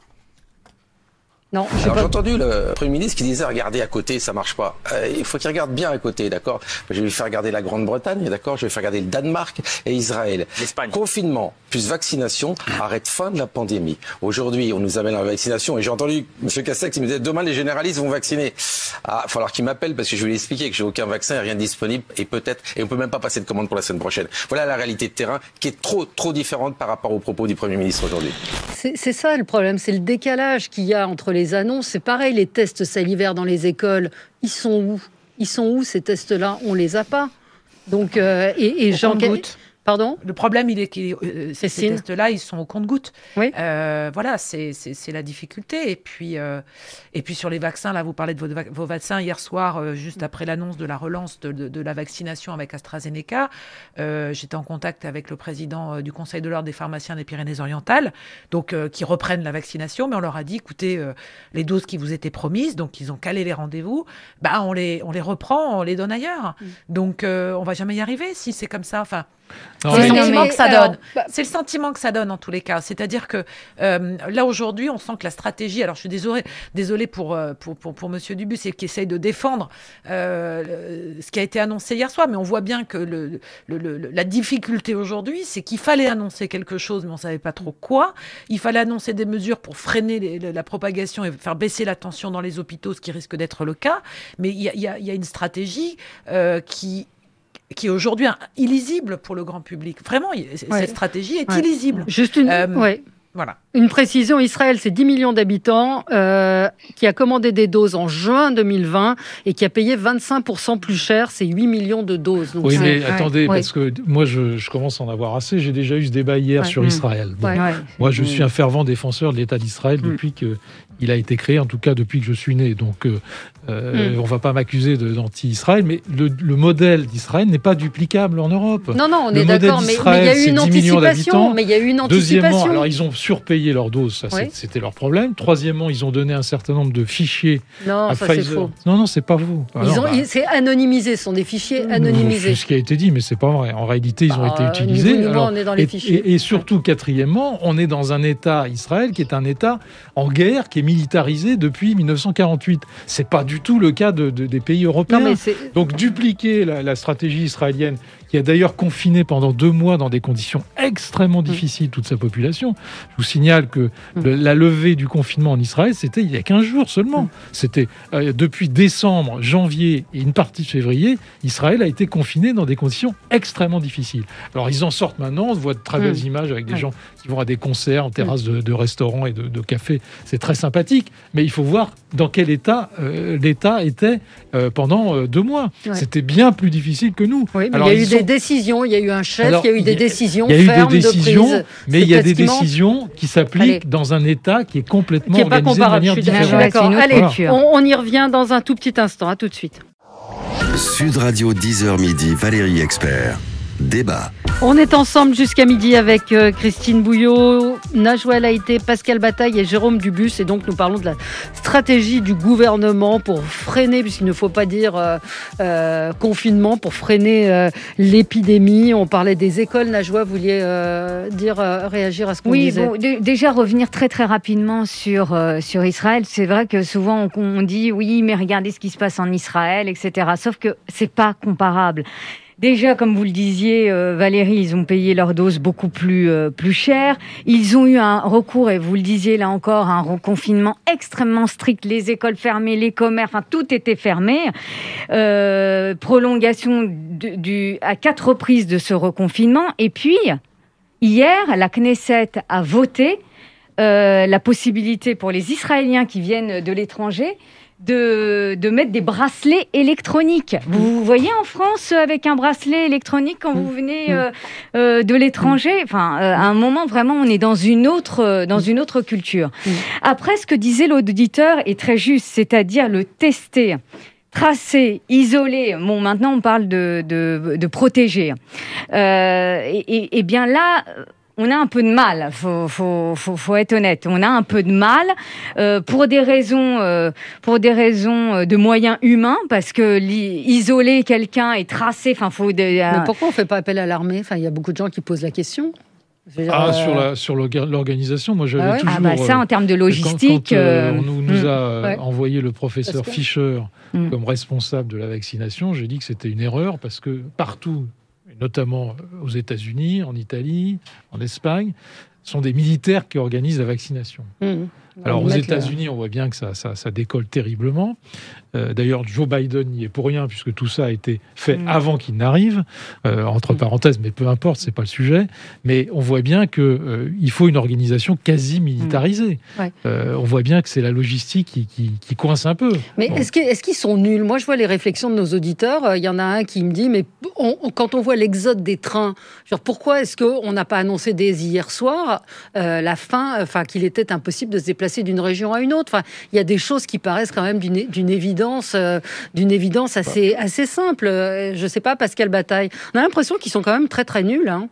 Non, Alors pas... j'ai entendu le Premier ministre qui disait regardez à côté, ça marche pas. Euh, il faut qu'il regarde bien à côté, d'accord? Je vais lui faire regarder la Grande-Bretagne, d'accord? Je vais faire regarder le Danemark et Israël. L'Espagne. Confinement plus vaccination, arrête fin de la pandémie. Aujourd'hui, on nous amène à la vaccination et j'ai entendu M. Castex, il me disait demain les généralistes vont vacciner. Ah, il va falloir qu'il m'appelle parce que je vais lui expliquer que j'ai aucun vaccin et rien de disponible et peut-être et on peut même pas passer de commande pour la semaine prochaine. Voilà la réalité de terrain qui est trop trop différente par rapport aux propos du Premier ministre aujourd'hui. C'est, c'est ça le problème, c'est le décalage qu'il y a entre les annonces. C'est pareil, les tests salivaires dans les écoles, ils sont où? Ils sont où ces tests-là? On les a pas. Donc, euh, et, et Jean, Pardon ? Le problème, il est que euh, ces, ces tests-là, ils sont au compte-gouttes. Oui. Euh, voilà, c'est, c'est, c'est la difficulté. Et puis, euh, et puis sur les vaccins, là, vous parlez de vos, vos vaccins. Hier soir, euh, juste après l'annonce de la relance de, de, de la vaccination avec AstraZeneca, euh, j'étais en contact avec le président euh, du Conseil de l'Ordre des pharmaciens des Pyrénées-Orientales, donc euh, qui reprennent la vaccination, mais on leur a dit, écoutez, euh, les doses qui vous étaient promises, donc ils ont calé les rendez-vous, bah, on, les, on les reprend, on les donne ailleurs. Mmh. Donc, euh, on va jamais y arriver si c'est comme ça. Enfin, Non, c'est mais- le sentiment mais- que ça alors, donne. bah- C'est le sentiment que ça donne en tous les cas. C'est-à-dire que euh, là aujourd'hui, on sent que la stratégie. Alors je suis désolée, désolée pour euh, pour pour, pour Monsieur Dubus et qui essaye de défendre euh, le- ce qui a été annoncé hier soir, mais on voit bien que le, le, le- le- la difficulté aujourd'hui, c'est qu'il fallait annoncer quelque chose, mais on savait pas trop quoi. Il fallait annoncer des mesures pour freiner les- la propagation et faire baisser la tension dans les hôpitaux, ce qui risque d'être le cas. Mais il y a, il y a, il y a une stratégie euh, qui qui est aujourd'hui un- illisible pour le grand public. Vraiment, il- cette Ouais. stratégie est Ouais. illisible. Juste une, Euh, ouais. Voilà. Une précision, Israël, c'est dix millions d'habitants, euh, qui a commandé des doses en juin deux mille vingt et qui a payé vingt-cinq pour cent plus cher, c'est huit millions de doses. Donc Oui, c'est- mais ouais. attendez, Ouais. parce que moi, je, je commence à en avoir assez. J'ai déjà eu ce débat hier Ouais. sur Mmh. Israël. Bon, Ouais. Moi, je Mmh. suis un fervent défenseur de l'État d'Israël Mmh. depuis que il a été créé, en tout cas depuis que je suis né. Donc, euh, euh, Mmh. on va pas m'accuser de- d'anti-Israël, mais le, le modèle d'Israël n'est pas duplicable en Europe. Non, non, on Le est modèle d'accord, mais mais d'Israël, il y a eu c'est une dix millions anticipation. d'habitants. Mais il y a eu une Deuxièmement, anticipation. alors ils ont surpayé leur dose, ça c'est- Oui. c'était leur problème. Troisièmement, ils ont donné un certain nombre de fichiers Non, à ça, c'est Pfizer. faux. Non, non, c'est pas vous. Ah Ils non, ont- bah, ils- c'est anonymisé, ce sont des fichiers c'est anonymisés. ce qui a été dit, mais c'est pas vrai. En réalité, ils ont Bah, été ni utilisés. vous ni moi, Alors, on est dans les et, fichiers. et- et surtout, quatrièmement, on est dans un État, Israël, qui est un État en guerre, qui est militarisé depuis mille neuf cent quarante-huit. C'est pas du tout le cas de, de- des pays européens. Non, mais c'est- Donc, dupliquer la, la stratégie israélienne, qui a d'ailleurs confiné pendant deux mois dans des conditions extrêmement difficiles toute sa population. Je vous signale que le- la levée du confinement en Israël, c'était il y a quinze jours seulement. C'était euh, depuis décembre, janvier et une partie de février, Israël a été confiné dans des conditions extrêmement difficiles. Alors ils en sortent maintenant, on voit de très belles Mm. images avec des Ouais. gens qui vont à des concerts, en terrasses de, de restaurants et de, de cafés. C'est très sympathique, mais il faut voir dans quel état euh, l'État était euh, pendant euh, deux mois. Ouais. C'était bien plus difficile que nous. Oui, mais Alors, il y a eu ils des sont- décisions, il y a eu un chef, Alors, il y a eu il y des a- décisions Il y a eu fermes des décisions, de prise. mais il y a des décisions qui Allez. s'appliquent dans un État qui est complètement qui n'est pas organisé de comparable. Je manière suis différente. d'accord. Ouais, c'est une autre Allez, culture. on, on y revient dans un tout petit instant. À tout de suite. Sud Radio dix heures midi, Valérie Expert. Débat. On est ensemble jusqu'à midi avec euh, Christine Bouillot, Najwa Laïté, Pascal Bataille et Jérôme Dubus. Et donc, nous parlons de la stratégie du gouvernement pour freiner, puisqu'il ne faut pas dire euh, euh, confinement, pour freiner euh, l'épidémie. On parlait des écoles. Najwa, vous vouliez euh, dire, euh, réagir à ce qu'on Oui, disait. bon, d- déjà revenir très très rapidement sur, euh, sur Israël. C'est vrai que souvent on, on dit oui, mais regardez ce qui se passe en Israël, et cetera. Sauf que c'est pas comparable. Déjà, comme vous le disiez, euh, Valérie, ils ont payé leur dose beaucoup plus euh, plus cher. Ils ont eu un recours, et vous le disiez là encore, un reconfinement extrêmement strict. Les écoles fermées, les commerces, enfin tout était fermé. Euh, prolongation du, du, à quatre reprises de ce reconfinement. Et puis, hier, la Knesset a voté euh, la possibilité pour les Israéliens qui viennent de l'étranger de, de mettre des bracelets électroniques. Vous, vous voyez en France euh, avec un bracelet électronique quand vous venez euh, euh, de l'étranger. Enfin, euh, à un moment vraiment, on est dans une autre euh, dans une autre culture. Après, ce que disait l'auditeur est très juste, c'est-à-dire le tester. Tracer, isoler. Bon, maintenant on parle de, de, de protéger. Euh, et, et, et bien là, on a un peu de mal. Faut, faut, faut, faut être honnête. On a un peu de mal euh, pour des raisons, euh, pour des raisons de moyens humains, parce que li- isoler quelqu'un et tracer, enfin, faut. Des, euh, Mais pourquoi on ne fait pas appel à l'armée? Enfin, il y a beaucoup de gens qui posent la question. Je veux dire, Ah, euh, sur la sur l'orga- l'organisation, moi j'avais Ah ouais toujours. ah bah ça, euh, en termes de logistique, Quand, quand, euh, euh, on nous, nous mm, a euh, ouais. envoyé le professeur Parce que- Fischer Mm. comme responsable de la vaccination, j'ai dit que c'était une erreur parce que partout, et notamment aux États-Unis, en Italie, en Espagne, sont des militaires qui organisent la vaccination. Mmh. Alors aux le... États-Unis, on voit bien que ça, ça, ça décolle terriblement. Euh, d'ailleurs, Joe Biden n'y est pour rien, puisque tout ça a été fait mmh. avant qu'il n'arrive, euh, entre mmh. parenthèses, mais peu importe, c'est pas le sujet. Mais on voit bien qu'il euh, faut une organisation quasi militarisée. Mmh. Ouais. Euh, on voit bien que c'est la logistique qui, qui, qui coince un peu. Mais bon. est-ce, que, est-ce qu'ils sont nuls ? Moi, je vois les réflexions de nos auditeurs. Il y en a un qui me dit, mais on, quand on voit l'exode des trains, genre pourquoi est-ce qu'on n'a pas annoncé dès hier soir euh, la fin, enfin qu'il était impossible de se déplacer d'une région à une autre. Enfin, il y a des choses qui paraissent quand même d'une, d'une évidence, euh, d'une évidence assez, assez simple. Je ne sais pas, Pascal Bataille. On a l'impression qu'ils sont quand même très très nuls. Hein.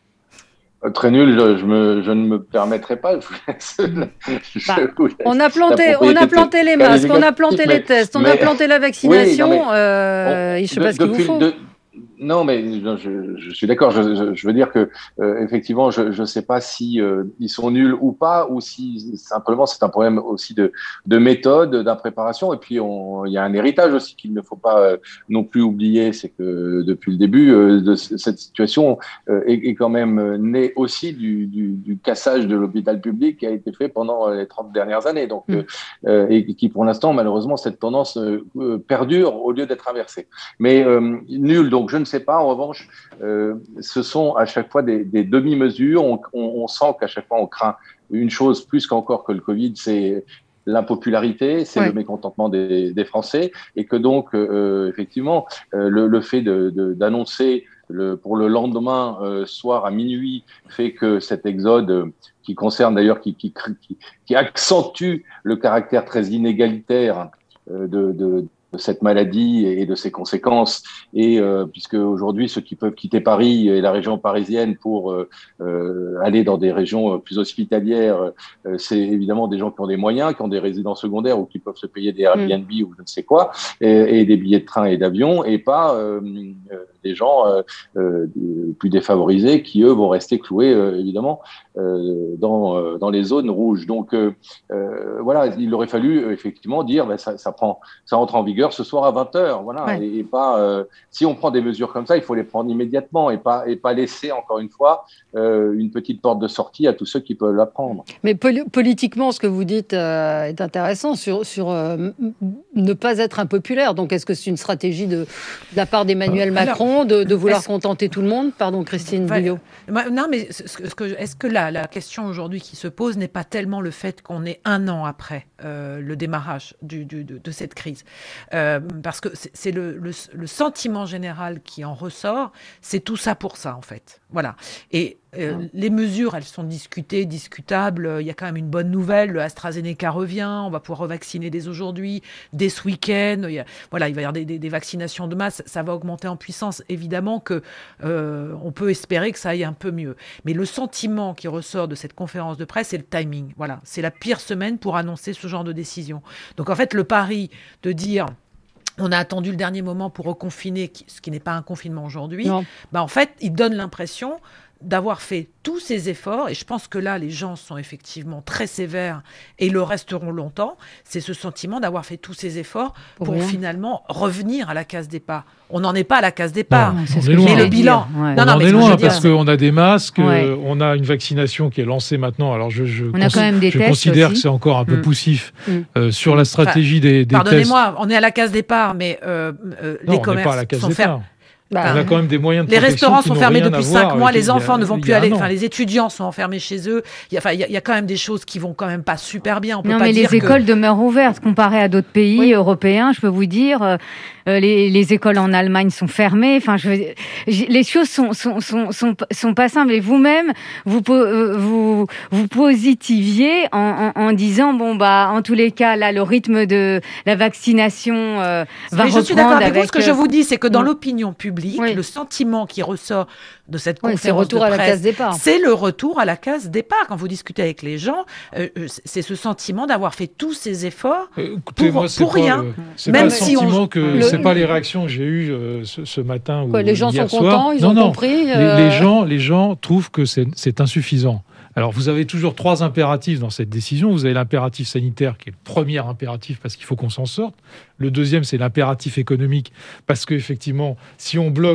Très nul, je, je, me, je ne me permettrai pas. Je vous laisse, je bah, vous laisse on a planté, on a planté les masques, on a planté mais, les tests, on mais, a planté la vaccination. Oui, non, mais, euh, on, je ne sais de, pas ce qu'il vous faut. De, Non, mais je, je suis d'accord. Je, je, je veux dire que euh, effectivement, je ne sais pas si euh, ils sont nuls ou pas, ou si simplement c'est un problème aussi de, de méthode, d'impréparation. Et puis on, il y a un héritage aussi qu'il ne faut pas euh, non plus oublier, c'est que depuis le début euh, de cette situation euh, est, est quand même née aussi du, du, du cassage de l'hôpital public qui a été fait pendant les trente dernières années. Donc mmh. euh, et qui pour l'instant, malheureusement, cette tendance euh, perdure au lieu d'être inversée. Mais euh, nul, donc je ne sais pas. En revanche, euh, ce sont à chaque fois des, des demi-mesures. On, on, on sent qu'à chaque fois, on craint une chose plus qu'encore que le Covid, c'est l'impopularité, c'est ouais. le mécontentement des, des Français, et que donc, euh, effectivement, euh, le, le fait de, de, d'annoncer le, pour le lendemain euh, soir à minuit fait que cet exode, euh, qui concerne d'ailleurs, qui, qui, qui, qui accentue le caractère très inégalitaire euh, de, de de cette maladie et de ses conséquences, et euh, puisque aujourd'hui ceux qui peuvent quitter Paris et la région parisienne pour euh, euh, aller dans des régions plus hospitalières, euh, c'est évidemment des gens qui ont des moyens, qui ont des résidences secondaires ou qui peuvent se payer des Airbnb mmh. ou je ne sais quoi, et, et des billets de train et d'avion, et pas euh, des gens euh, euh, plus défavorisés qui eux vont rester cloués euh, évidemment euh, dans euh, dans les zones rouges. Donc euh, euh, voilà, il aurait fallu euh, effectivement dire ben, ça, ça prend ça entre en vigueur ce soir à vingt heures, voilà, ouais. et, et pas euh, si on prend des mesures comme ça, il faut les prendre immédiatement et pas et pas laisser encore une fois euh, une petite porte de sortie à tous ceux qui peuvent la prendre. Mais pol- politiquement, ce que vous dites euh, est intéressant sur sur euh, ne pas être impopulaire. Donc, est-ce que c'est une stratégie de, de la part d'Emmanuel Macron de, de vouloir contenter tout le monde ? Pardon, Christine Bouillot. Non, mais ce que, est-ce que la, la question aujourd'hui qui se pose n'est pas tellement le fait qu'on est un an après euh, le démarrage du, du, de, de cette crise ? Euh, parce que c'est, c'est le, le, le sentiment général qui en ressort, c'est tout ça pour ça, en fait. Voilà. Et euh, mmh. les mesures, elles sont discutées, discutables. Il y a quand même une bonne nouvelle. Le AstraZeneca revient. On va pouvoir revacciner dès aujourd'hui, dès ce week-end. Il y a, voilà, il va y avoir des, des, des vaccinations de masse. Ça va augmenter en puissance. Évidemment que euh, on peut espérer que ça aille un peu mieux. Mais le sentiment qui ressort de cette conférence de presse, c'est le timing. Voilà. C'est la pire semaine pour annoncer ce genre de décision. Donc, en fait, le pari de dire... on a attendu le dernier moment pour reconfiner, ce qui n'est pas un confinement aujourd'hui, bah en fait, il donne l'impression d'avoir fait tous ces efforts, et je pense que là, les gens sont effectivement très sévères et le resteront longtemps, c'est ce sentiment d'avoir fait tous ces efforts pour, pour finalement revenir à la case départ. On n'en est pas à la case départ, non, c'est ce mais le bilan... Ouais. Non, non, on en est loin, parce qu'on a des masques, ouais. euh, on a une vaccination qui est lancée maintenant, alors je, je, on a quand même des je tests considère aussi. que c'est encore un peu mmh. poussif mmh. Euh, sur la stratégie enfin, des, des pardonnez-moi, tests. on est à la case départ, mais euh, euh, non, les commerces sont fermés. Bah, on a quand même des moyens de les restaurants sont fermés depuis cinq mois, les enfants a, ne vont plus aller, enfin les étudiants sont enfermés chez eux. Il y a, enfin, il y a, il y a quand même des choses qui vont quand même pas super bien. On peut non, pas mais dire les que... écoles demeurent ouvertes comparées à d'autres pays oui. européens. Je peux vous dire, euh, les, les écoles en Allemagne sont fermées. Enfin, je, je, les choses sont, sont, sont, sont, sont pas simples. Et vous-même, vous, vous, vous positiviez en, en, en disant bon bah, en tous les cas, là, le rythme de la vaccination euh, va mais reprendre. Je suis d'accord avec, avec vous. Ce que euh... je vous dis, c'est que dans mmh. l'opinion publique, oui. le sentiment qui ressort de cette conférence oui, c'est retour de à presse, la case départ. C'est le retour à la case départ. Quand vous discutez avec les gens, euh, c'est ce sentiment d'avoir fait tous ces efforts Écoutez, pour, moi, pour pas, rien. Euh, c'est Même pas si le sentiment on... que le... c'est pas les réactions que j'ai eues euh, ce, ce matin ou Quoi, les gens hier sont soir. contents, ils non, ont non, compris. Euh... Les, les gens, les gens trouvent que c'est, c'est insuffisant. Alors, vous avez toujours trois impératifs dans cette décision. Vous avez l'impératif sanitaire, qui est le premier impératif, parce qu'il faut qu'on s'en sorte. Le deuxième, c'est l'impératif économique, parce qu'effectivement, si on bloque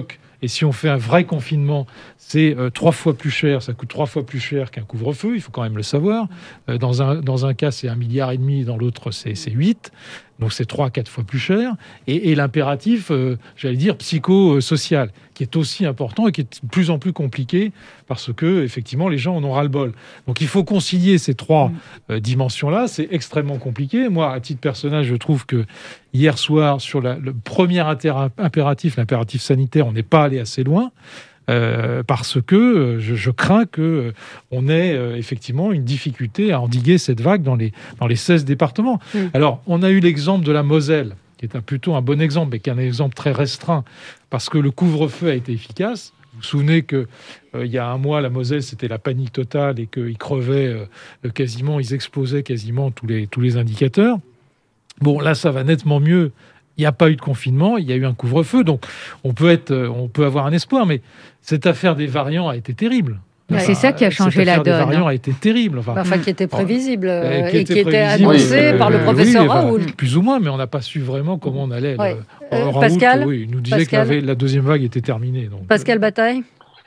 Et si on fait un vrai confinement, c'est euh, trois fois plus cher, ça coûte trois fois plus cher qu'un couvre-feu, il faut quand même le savoir. Euh, dans, un, dans un cas, c'est un milliard et demi, dans l'autre, c'est, c'est huit. Donc c'est trois à quatre fois plus cher. Et, et l'impératif, euh, j'allais dire, psychosocial, qui est aussi important et qui est de plus en plus compliqué parce que, effectivement, les gens en ont ras-le-bol. Donc il faut concilier ces trois euh, dimensions-là. C'est extrêmement compliqué. Moi, à titre personnel, je trouve que hier soir, sur la, le premier inter- impératif, l'impératif sanitaire, on n'est pas allé assez loin. Euh, parce que euh, je, je crains que euh, on ait euh, effectivement une difficulté à endiguer cette vague dans les, dans les seize départements. Mmh. Alors, on a eu l'exemple de la Moselle, qui est un, plutôt un bon exemple, mais qui est un exemple très restreint, parce que le couvre-feu a été efficace. Vous vous souvenez qu'il euh, y a un mois, la Moselle, c'était la panique totale et qu'ils crevaient euh, quasiment, ils explosaient quasiment tous les, tous les indicateurs. Bon, là, ça va nettement mieux. Il n'y a pas eu de confinement, il y a eu un couvre-feu, donc on peut, être, on peut avoir un espoir, mais cette affaire des variants a été terrible. Enfin, c'est ça qui a changé la donne. Cette affaire des variants a été terrible. Enfin, enfin qui était prévisible euh, et qui qui était annoncé oui, par le professeur euh, Raoult. Oui, plus ou moins, mais on n'a pas su vraiment comment on allait. Ouais. Le, euh, Raoult, Pascal oui, il nous disait Pascal. que la, la deuxième vague était terminée. Donc, Pascal Bataille.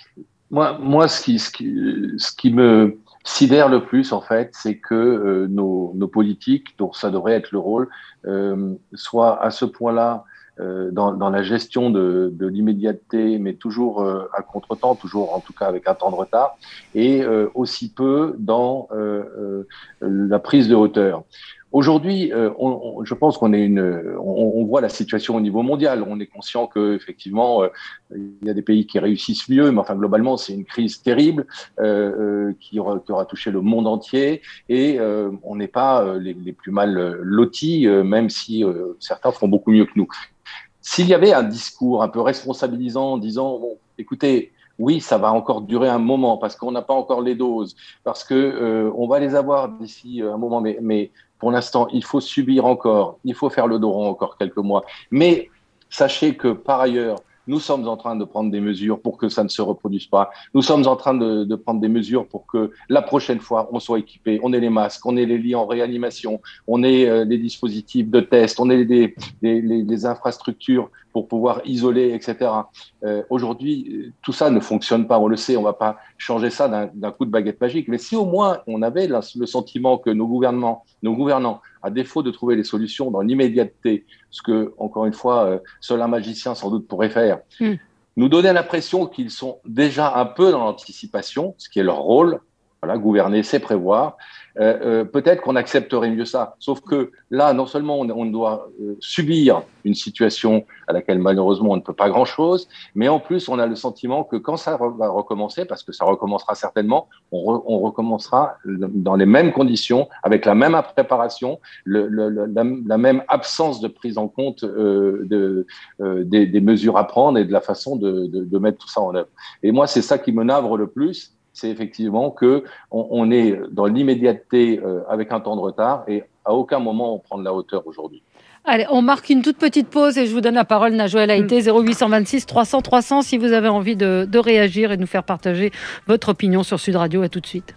Moi, moi ce, qui, ce, qui, ce qui me sidère le plus, en fait, c'est que euh, nos, nos politiques, dont ça devrait être le rôle, euh, soient à ce point-là euh, dans, dans la gestion de, de l'immédiateté, mais toujours euh, à contre-temps, toujours en tout cas avec un temps de retard, et euh, aussi peu dans euh, euh, la prise de hauteur. Aujourd'hui, euh, on, on, je pense qu'on est une, on, on voit la situation au niveau mondial. On est conscient que effectivement, euh, il y a des pays qui réussissent mieux, mais enfin globalement, c'est une crise terrible euh, euh, qui, aura, qui aura touché le monde entier, et euh, on n'est pas euh, les, les plus mal lotis, euh, même si euh, certains font beaucoup mieux que nous. S'il y avait un discours un peu responsabilisant, en disant bon, écoutez. Oui, ça va encore durer un moment parce qu'on n'a pas encore les doses, parce que euh, on va les avoir d'ici un moment, mais, mais pour l'instant, il faut subir encore, il faut faire le dos rond encore quelques mois. Mais sachez que par ailleurs, nous sommes en train de prendre des mesures pour que ça ne se reproduise pas. Nous sommes en train de, de prendre des mesures pour que la prochaine fois, on soit équipé, on ait les masques, on ait les lits en réanimation, on ait euh, les dispositifs de test, on ait les, les, les, les infrastructures pour pouvoir isoler, et cetera. Euh, aujourd'hui, tout ça ne fonctionne pas, on le sait, on ne va pas changer ça d'un, d'un coup de baguette magique. Mais si au moins on avait la, le sentiment que nos gouvernements, nos gouvernants, à défaut de trouver les solutions dans l'immédiateté, ce que, encore une fois, euh, seul un magicien sans doute pourrait faire, mmh. nous donner l'impression qu'ils sont déjà un peu dans l'anticipation, ce qui est leur rôle. Voilà, gouverner, c'est prévoir. Euh, euh, peut-être qu'on accepterait mieux ça. Sauf que là, non seulement on, on doit euh, subir une situation à laquelle malheureusement on ne peut pas grand-chose, mais en plus on a le sentiment que quand ça re- va recommencer, parce que ça recommencera certainement, on, re- on recommencera dans les mêmes conditions, avec la même préparation, le, le, le, la, la même absence de prise en compte euh, de, euh, des, des mesures à prendre et de la façon de, de, de mettre tout ça en œuvre. Et moi, c'est ça qui me navre le plus. C'est effectivement que on, on est dans l'immédiateté euh, avec un temps de retard et à aucun moment on prend de la hauteur aujourd'hui. Allez, on marque une toute petite pause et je vous donne la parole, Najwa Haïté, zéro huit cent vingt-six trois cents trois cents, si vous avez envie de, de réagir et de nous faire partager votre opinion sur Sud Radio. À tout de suite.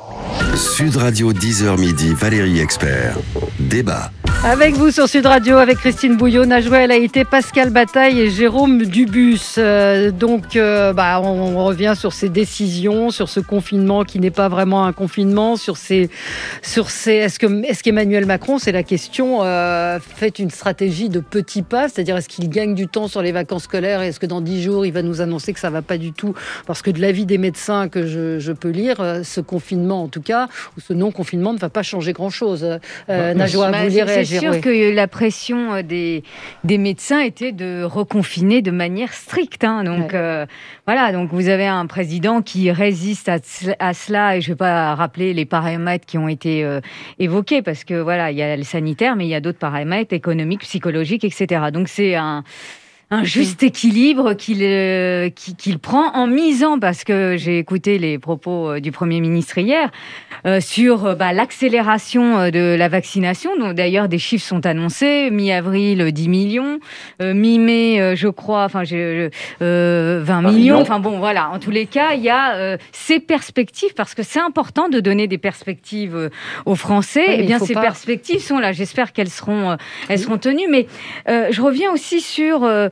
Sud Radio, dix heures midi, Valérie Expert. Débat. Avec vous sur Sud Radio, avec Christine Bouillot, Najwa Haïté, Pascal Bataille et Jérôme Dubus. Euh, donc, euh, bah, on, on revient sur ces décisions, sur ce confinement qui n'est pas vraiment un confinement, sur ces, sur ces. Est-ce que, est-ce qu'Emmanuel Macron, c'est la question, euh, fait une stratégie de petits pas, c'est-à-dire est-ce qu'il gagne du temps sur les vacances scolaires et est-ce que dans dix jours il va nous annoncer que ça va pas du tout, parce que de l'avis des médecins que je, je peux lire, ce confinement en tout cas, ou ce non-confinement ne va pas changer grand-chose. Euh, Najwa, vous voulez réagir? C'est sûr oui. que la pression des, des médecins était de reconfiner de manière stricte. Hein. Donc, ouais. euh, voilà, donc vous avez un président qui résiste à, à cela, et je ne vais pas rappeler les paramètres qui ont été euh, évoqués, parce que voilà, il y a le sanitaire, mais il y a d'autres paramètres économiques, psychologiques, et cetera. Donc c'est un... un juste équilibre qu'il, euh, qu'il, qu'il prend en misant, parce que j'ai écouté les propos euh, du Premier ministre hier, euh, sur euh, bah, l'accélération euh, de la vaccination, dont d'ailleurs des chiffres sont annoncés, mi-avril dix millions, euh, mi-mai euh, je crois, enfin j'ai, euh, vingt millions, enfin bon voilà, en tous les cas il y a euh, ces perspectives, parce que c'est important de donner des perspectives euh, aux Français, oui, et bien ces pas... perspectives sont là, j'espère qu'elles seront, euh, elles seront tenues, mais euh, je reviens aussi sur... Euh,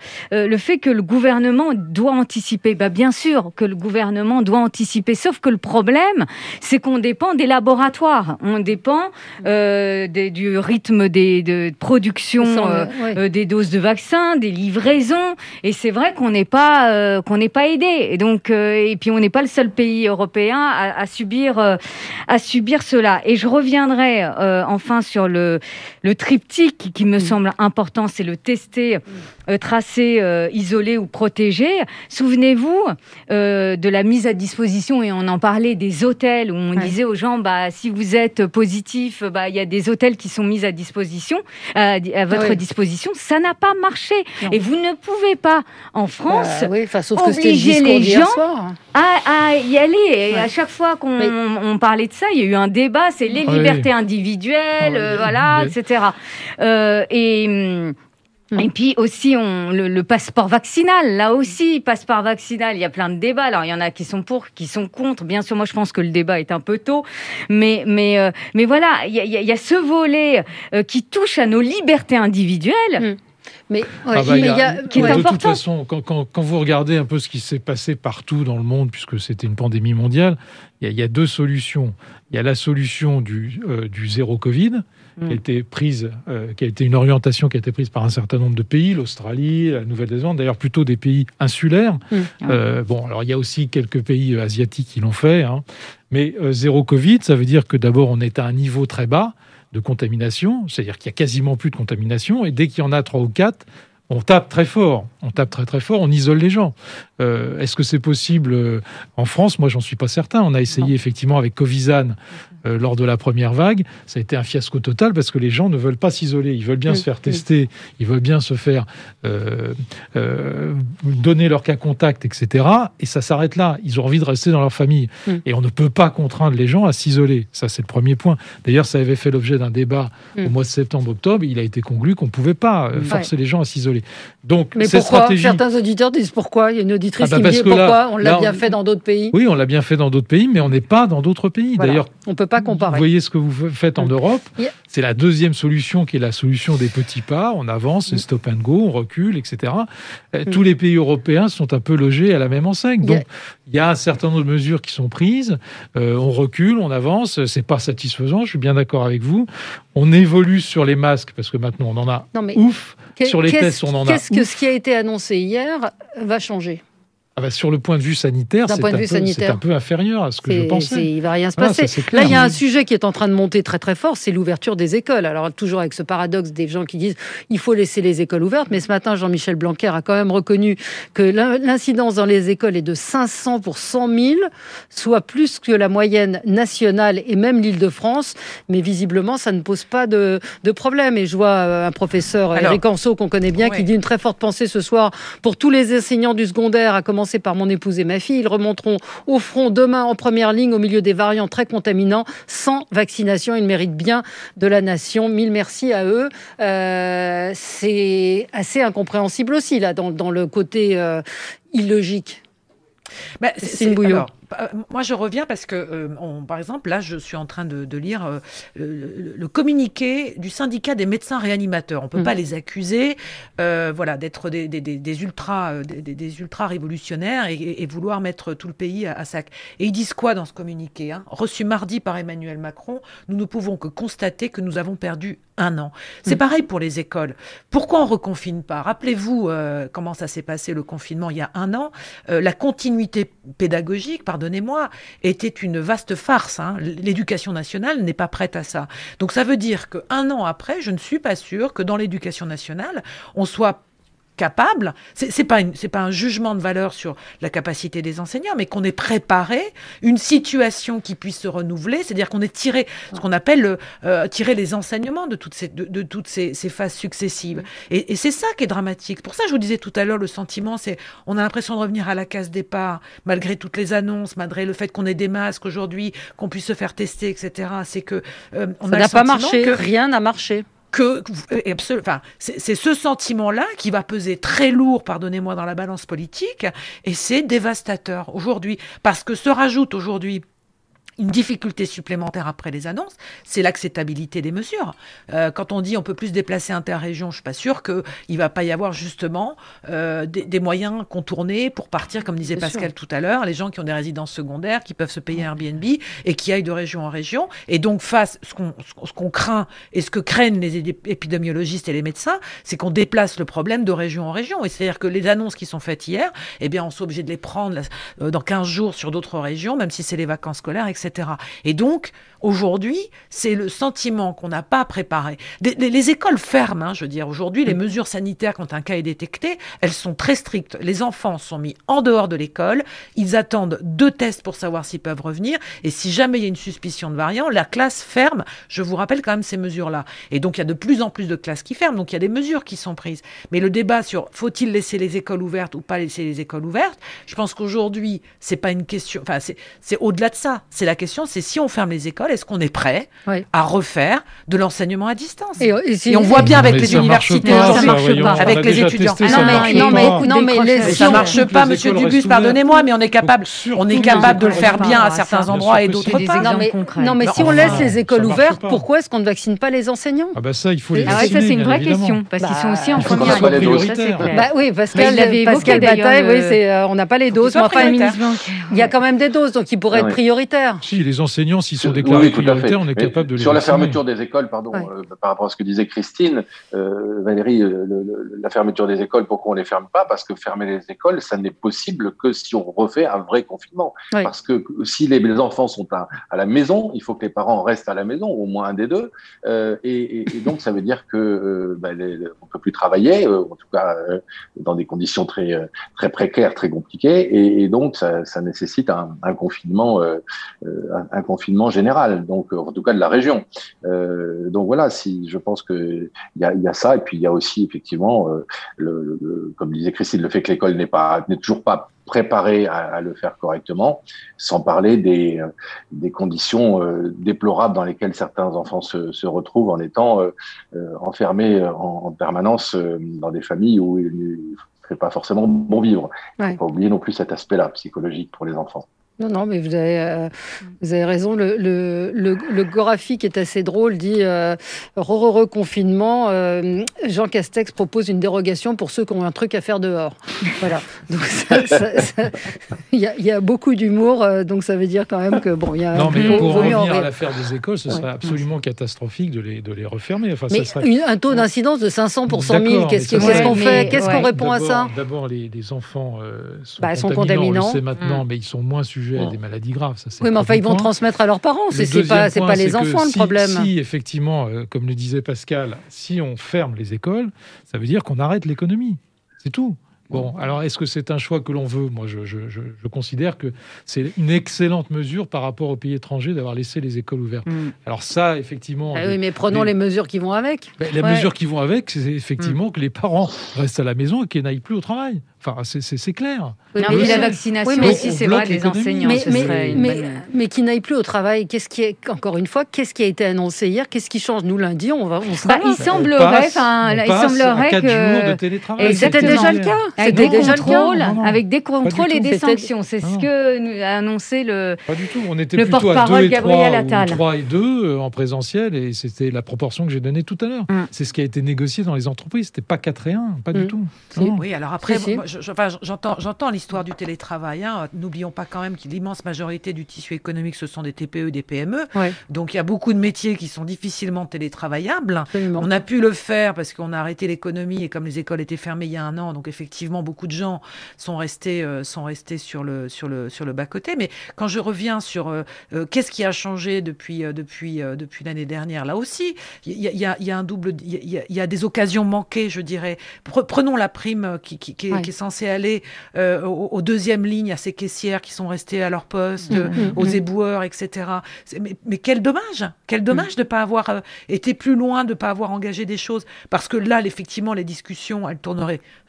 euh, le fait que le gouvernement doit anticiper. Bah, bien sûr que le gouvernement doit anticiper, sauf que le problème, c'est qu'on dépend des laboratoires, on dépend euh, des, du rythme des, de production euh, ouais. euh, des doses de vaccins, des livraisons, et c'est vrai qu'on n'est pas euh, qu'on n'est pas aidé. Et donc, euh, et puis on n'est pas le seul pays européen à, à subir euh, à subir cela. Et je reviendrai euh, enfin sur le le triptyque qui me mmh. semble important, c'est le tester, euh, tracer, euh, isoler ou protéger. Souvenez-vous euh, de la mise à disposition, et on en parlait, des hôtels où on ouais. disait aux gens, bah si vous êtes positif, bah il y a des hôtels qui sont mis à disposition, à, à votre ouais. disposition. Ça n'a pas marché. Non. Et vous ne pouvez pas en France bah, oui, sauf obliger que les gens soir. À, à y aller. Et ouais. à chaque fois qu'on Mais... on, on parlait de ça, il y a eu un débat, c'est les oui. libertés individuelles, oui. euh, voilà, oui. et cetera. Euh, et mmh. Et puis aussi on, le, le passeport vaccinal, là aussi, passeport vaccinal, il y a plein de débats. Alors il y en a qui sont pour, qui sont contre. Bien sûr, moi je pense que le débat est un peu tôt, mais mais euh, mais voilà, il y a, il y a ce volet euh, qui touche à nos libertés individuelles. Mmh. Mais, ouais, ah bah, mais y a, y a, qui est ouais. de toute façon, quand, quand, quand vous regardez un peu ce qui s'est passé partout dans le monde, puisque c'était une pandémie mondiale, il y, y a deux solutions. Il y a la solution du, euh, du zéro Covid, mmh. qui a été prise, euh, qui a été une orientation qui a été prise par un certain nombre de pays, l'Australie, la Nouvelle-Zélande, d'ailleurs plutôt des pays insulaires. Mmh. Euh, bon, alors il y a aussi quelques pays asiatiques qui l'ont fait, hein. Mais euh, zéro Covid, ça veut dire que d'abord on est à un niveau très bas de contamination, c'est-à-dire qu'il y a quasiment plus de contamination, et dès qu'il y en a trois ou quatre, on tape très fort, on tape très très fort, on isole les gens. Euh, est-ce que c'est possible euh, en France? Moi, j'en suis pas certain. On a essayé non. effectivement avec Covisan euh, lors de la première vague. Ça a été un fiasco total parce que les gens ne veulent pas s'isoler. Ils veulent bien oui, se faire tester, oui. ils veulent bien se faire euh, euh, donner leur cas contact, et cetera. Et ça s'arrête là. Ils ont envie de rester dans leur famille. Oui. Et on ne peut pas contraindre les gens à s'isoler. Ça, c'est le premier point. D'ailleurs, ça avait fait l'objet d'un débat oui. au mois de septembre-octobre. Il a été conclu qu'on ne pouvait pas euh, forcer ouais. les gens à s'isoler. Donc, mais cette pourquoi stratégie... Certains auditeurs disent pourquoi. Il y a une auditrice ah bah qui me dit pourquoi là, on l'a là, bien on... fait dans d'autres pays. Oui, on l'a bien fait dans d'autres pays, mais on n'est pas dans d'autres pays. Voilà. D'ailleurs, on ne peut pas comparer. Vous voyez ce que vous faites en mmh. Europe. Yeah. C'est la deuxième solution qui est la solution des petits pas. On avance, mmh. stop and go, on recule, et cetera. Mmh. Tous les pays européens sont un peu logés à la même enseigne. Donc, yeah. il y a un certain nombre de mesures qui sont prises. Euh, on recule, on avance. C'est pas satisfaisant. Je suis bien d'accord avec vous. On évolue sur les masques parce que maintenant on en a non, mais ouf. Sur les tests, on en a. Qu'est-ce que ce qui a été annoncé hier va changer? Ah bah sur le point de vue sanitaire, c'est, point de vue un, peu, sanitaire. c'est un peu inférieur à ce que c'est, je pensais. C'est, il ne va rien se voilà, passer. Ça, Là, il y a un sujet qui est en train de monter très très fort, c'est l'ouverture des écoles. Alors toujours avec ce paradoxe des gens qui disent il faut laisser les écoles ouvertes, mais ce matin, Jean-Michel Blanquer a quand même reconnu que l'incidence dans les écoles est de cinq cents pour cent mille, soit plus que la moyenne nationale et même l'Île-de-France. Mais visiblement, ça ne pose pas de, de problème. Et je vois un professeur, Alors, Eric Anceau, qu'on connaît bien, ouais. qui dit une très forte pensée ce soir pour tous les enseignants du secondaire, à commencer par mon épouse et ma fille. Ils remonteront au front demain en première ligne au milieu des variants très contaminants sans vaccination. Ils méritent bien de la nation. Mille merci à eux. Euh, c'est assez incompréhensible aussi là dans, dans le côté euh, illogique. Bah, c'est, c'est, alors, euh, moi, je reviens parce que, euh, on, par exemple, là, je suis en train de, de lire euh, le, le communiqué du syndicat des médecins réanimateurs. On ne peut mmh. pas les accuser, euh, voilà, d'être des, des, des, des ultra, des, des ultra révolutionnaires et, et vouloir mettre tout le pays à, à sac. Et ils disent quoi dans ce communiqué, hein, reçu mardi par Emmanuel Macron? Nous ne pouvons que constater que nous avons perdu un an. C'est mmh. pareil pour les écoles. Pourquoi on ne reconfine pas? Rappelez-vous euh, comment ça s'est passé le confinement il y a un an. Euh, la continuité pédagogique, pardonnez-moi, était une vaste farce. Hein. L'éducation nationale n'est pas prête à ça. Donc ça veut dire qu'un an après, je ne suis pas sûre que dans l'éducation nationale, on soit capable, c'est, c'est pas une, c'est pas un jugement de valeur sur la capacité des enseignants, mais qu'on ait préparé une situation qui puisse se renouveler, c'est-à-dire qu'on ait tiré ce qu'on appelle euh, tirer les enseignements de toutes ces, de, de toutes ces, ces phases successives. Et, et c'est ça qui est dramatique. Pour ça, je vous disais tout à l'heure, le sentiment, c'est on a l'impression de revenir à la case départ, malgré toutes les annonces, malgré le fait qu'on ait des masques aujourd'hui, qu'on puisse se faire tester, et cetera. C'est que euh, on ça a n'a le pas sentiment marché, que rien n'a marché. Que, enfin, c'est, c'est ce sentiment-là qui va peser très lourd, pardonnez-moi, dans la balance politique, et c'est dévastateur aujourd'hui, parce que se rajoute aujourd'hui une difficulté supplémentaire après les annonces, c'est l'acceptabilité des mesures. Euh, quand on dit on peut plus se déplacer interrégion, je suis pas sûre qu'il ne va pas y avoir justement euh, des, des moyens contournés pour partir, comme disait Pascal sûr. tout à l'heure, les gens qui ont des résidences secondaires, qui peuvent se payer un Airbnb et qui aillent de région en région. Et donc, face ce qu'on, ce qu'on craint et ce que craignent les épidémiologistes et les médecins, c'est qu'on déplace le problème de région en région. Et c'est-à-dire que les annonces qui sont faites hier, eh bien, on est obligé de les prendre euh, dans quinze jours sur d'autres régions, même si c'est les vacances scolaires, et cetera. Et donc, aujourd'hui, c'est le sentiment qu'on n'a pas préparé. Des, les, les écoles ferment, hein, je veux dire. Aujourd'hui, les mesures sanitaires, quand un cas est détecté, elles sont très strictes. Les enfants sont mis en dehors de l'école. Ils attendent deux tests pour savoir s'ils peuvent revenir. Et si jamais il y a une suspicion de variant, la classe ferme. Je vous rappelle quand même ces mesures-là. Et donc, il y a de plus en plus de classes qui ferment. Donc, il y a des mesures qui sont prises. Mais le débat sur faut-il laisser les écoles ouvertes ou pas laisser les écoles ouvertes, je pense qu'aujourd'hui, c'est pas une question... Enfin, c'est, c'est au-delà de ça. C'est la question, c'est si on ferme les écoles, est-ce qu'on est prêt oui. à refaire de l'enseignement à distance? Et, et, si, et on voit bien avec les universités, pas, ça marche pas. Avec les étudiants. Testé, ah non, mais, non, mais, non, mais les, ça ne marche pas, monsieur Dubus, pardonnez-moi, mais on est capable, on est capable de le faire bien à certains endroits et d'autres pas. Non, mais, non, mais si on laisse les écoles ouvertes, pourquoi est-ce qu'on ne vaccine pas les enseignants? Ah bah ça, il faut les vacciner. Ah ouais, ça c'est une vraie question, parce qu'ils sont aussi en première ligne. Bah oui, Pascal Bataille, oui, c'est on n'a pas les doses, mais enfin, il y a quand même des doses, donc ils pourraient être prioritaires. Si les enseignants, s'ils sont déclarés prioritaires, on est capable de les sur la fermeture des écoles, pardon, euh, par rapport à ce que disait Christine, euh, Valérie, le, le, la fermeture des écoles, pourquoi on les ferme pas? Parce que fermer les écoles, ça n'est possible que si on refait un vrai confinement. Oui. Parce que si les, les enfants sont à, à la maison, il faut que les parents restent à la maison, au moins un des deux, euh, et, et, et donc ça veut dire que euh, bah, les, on peut plus travailler, euh, en tout cas euh, dans des conditions très très précaires, très compliquées, et, et donc ça, ça nécessite un, un confinement, euh, un, un confinement général, donc en tout cas de la région. Euh, donc voilà, si je pense que il y a, y a ça, et puis il y a aussi effectivement, euh, le, le, comme disait Christine, le fait que l'école n'est pas n'est toujours pas préparée à, à le faire correctement, sans parler des des conditions euh, déplorables dans lesquelles certains enfants se, se retrouvent en étant euh, euh, enfermés en, en permanence euh, dans des familles où il ne fait pas forcément bon vivre. Il ne faut pas oublier non plus cet aspect-là psychologique pour les enfants. Non, non, mais vous avez, euh, vous avez raison. Le, le, le, le Gorafi, qui est assez drôle, dit euh, re-re-confinement. Euh, Jean Castex propose une dérogation pour ceux qui ont un truc à faire dehors. Voilà. Donc, il ça, ça, y, a, y a beaucoup d'humour. Euh, donc, ça veut dire quand même que bon, il y a. Non, mais pour, pour revenir en... à l'affaire des écoles, ce serait ouais. absolument catastrophique de les, de les refermer. Enfin, mais ça serait... une, un taux d'incidence de cinq cents pour cent mille. Qu'est-ce, qu'est-ce ouais, qu'on fait? Qu'est-ce ouais. qu'on répond d'abord, à ça? D'abord, les, les enfants euh, sont, bah, sont contaminants. On le sait maintenant, mmh. mais ils sont moins sujets à des maladies graves. Ça, oui, mais enfin, ils vont transmettre à leurs parents. C'est, c'est pas, c'est pas les enfants le si, problème. Si, effectivement, euh, comme le disait Pascal, si on ferme les écoles, ça veut dire qu'on arrête l'économie. C'est tout. Bon, alors est-ce que c'est un choix que l'on veut? Moi, je, je, je, je considère que c'est une excellente mesure par rapport aux pays étrangers d'avoir laissé les écoles ouvertes. Mmh. Alors ça, effectivement... Ah oui, mais prenons les, les mesures qui vont avec. Ben, les ouais. mesures qui vont avec, c'est effectivement mmh. que les parents restent à la maison et qu'ils n'aillent plus au travail. Enfin, c'est, c'est, c'est clair. Oui, mais la vaccination oui, mais aussi, c'est vrai, les enseignants. Mais, mais, mais, mais qui n'aillent plus au travail, qu'est-ce qui est, encore une fois, qu'est-ce qui a été annoncé hier? Qu'est-ce qui change? Nous, lundi, on, va, on sera bah, là. Il semblerait, enfin, il semblerait que... jours de télétravail. C'était déjà le cas. Avec des contrôles, avec des contrôles et des sanctions. C'est ce que a annoncé le Pas du tout. On était plutôt à deux et trois, trois et deux en présentiel, et c'était la proportion que j'ai donnée tout à l'heure. C'est ce qui a été négocié dans les entreprises. C'était pas quatre et un, pas du tout. Oui, alors après, Je, enfin, j'entends, j'entends l'histoire du télétravail. Hein. N'oublions pas quand même que l'immense majorité du tissu économique, ce sont des T P E, des P M E. Ouais. Donc, il y a beaucoup de métiers qui sont difficilement télétravaillables. Absolument. On a pu le faire parce qu'on a arrêté l'économie et comme les écoles étaient fermées il y a un an, donc effectivement, beaucoup de gens sont restés, euh, sont restés sur le, sur le, sur le bas-côté. Mais quand je reviens sur euh, euh, qu'est-ce qui a changé depuis, euh, depuis, euh, depuis l'année dernière, là aussi, il y, y, y a un double, il y, y a des occasions manquées, je dirais. Prenons la prime qui, qui, qui, ouais. qui est censée aller euh, aux, aux deuxième lignes, à ces caissières qui sont restées à leur poste, mmh, mmh, aux éboueurs, et cetera. Mais, mais quel dommage, quel dommage mmh. de ne pas avoir euh, été plus loin, de ne pas avoir engagé des choses. Parce que là, effectivement, les discussions, elles tourneraient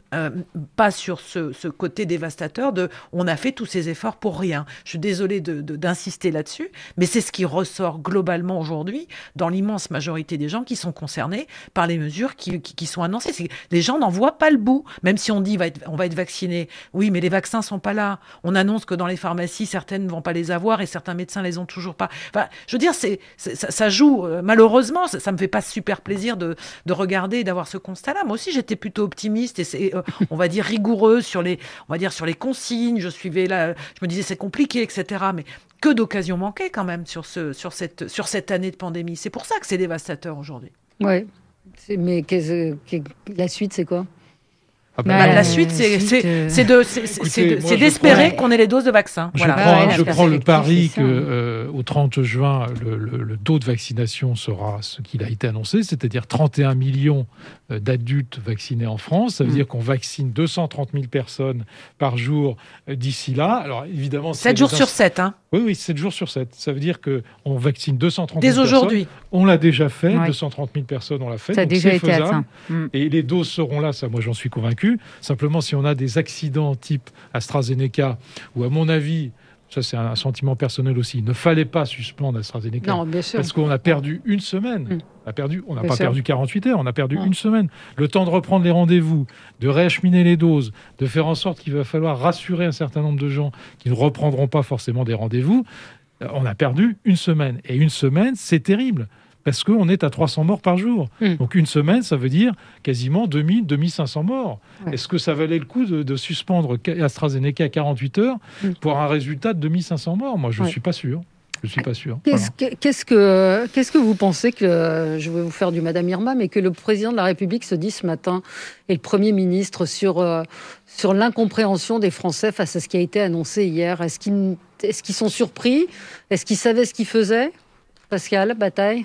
euh, pas sur ce, ce côté dévastateur de on a fait tous ces efforts pour rien. Je suis désolée de, de, d'insister là-dessus, mais c'est ce qui ressort globalement aujourd'hui dans l'immense majorité des gens qui sont concernés par les mesures qui, qui, qui sont annoncées. C'est, les gens n'en voient pas le bout, même si on dit va être, on va être vacciné. Oui, mais les vaccins sont pas là. On annonce que dans les pharmacies, certaines ne vont pas les avoir et certains médecins les ont toujours pas. Enfin, je veux dire, c'est, c'est ça, ça joue. Euh, malheureusement, ça, ça me fait pas super plaisir de, de regarder et d'avoir ce constat-là. Moi aussi, j'étais plutôt optimiste et c'est, euh, on va dire rigoureuse sur les, on va dire sur les consignes. Je suivais là, je me disais c'est compliqué, et cetera. Mais que d'occasions manquées quand même sur ce, sur cette, sur cette année de pandémie. C'est pour ça que c'est dévastateur aujourd'hui. Ouais. C'est, mais qu'est-ce, qu'est, la suite, c'est quoi? Ah ben, bah, la suite, c'est, c'est, c'est, de, c'est, Écoutez, c'est, de, c'est d'espérer prends, qu'on ait les doses de vaccin. Je voilà. prends, ouais, je prends le pari qu'au euh, trente juin, le, le, le taux de vaccination sera ce qu'il a été annoncé, c'est-à-dire trente et un millions d'adultes vaccinés en France. Ça veut mmh. dire qu'on vaccine deux cent trente mille personnes par jour d'ici là. Alors évidemment, sept jours sur sept. Hein. Oui, oui, sept jours sur sept. Ça veut dire qu'on vaccine deux cent trente mille Dès personnes. aujourd'hui. On l'a déjà fait, ouais. deux cent trente mille personnes, on l'a fait. Ça a donc déjà c'est été faisable. Mmh. Et les doses seront là, ça, moi, j'en suis convaincu. Simplement, si on a des accidents type AstraZeneca, ou à mon avis, ça c'est un sentiment personnel aussi, il ne fallait pas suspendre AstraZeneca. Non, bien sûr. Parce qu'on a perdu une semaine. Mmh. On a perdu, on n'a pas sûr. perdu quarante-huit heures, on a perdu mmh. une semaine. Le temps de reprendre les rendez-vous, de réacheminer les doses, de faire en sorte qu'il va falloir rassurer un certain nombre de gens qui ne reprendront pas forcément des rendez-vous. On a perdu une semaine. Et une semaine, c'est terrible. Parce qu'on est à trois cents morts par jour. Mmh. Donc une semaine, ça veut dire quasiment deux mille, deux mille cinq cents morts. Ouais. Est-ce que ça valait le coup de, de suspendre AstraZeneca à quarante-huit heures mmh. pour un résultat de deux mille cinq cents morts? Moi, je ne ouais. suis pas sûr. Je suis pas sûr. Qu'est-ce, voilà. que, qu'est-ce, que, qu'est-ce que vous pensez que, je vais vous faire du Madame Irma, mais que le président de la République se dit ce matin, et le Premier ministre, sur, euh, sur l'incompréhension des Français face à ce qui a été annoncé hier? Est-ce qu'ils, est-ce qu'ils sont surpris? Est-ce qu'ils savaient ce qu'ils faisaient? Pascal Bataille?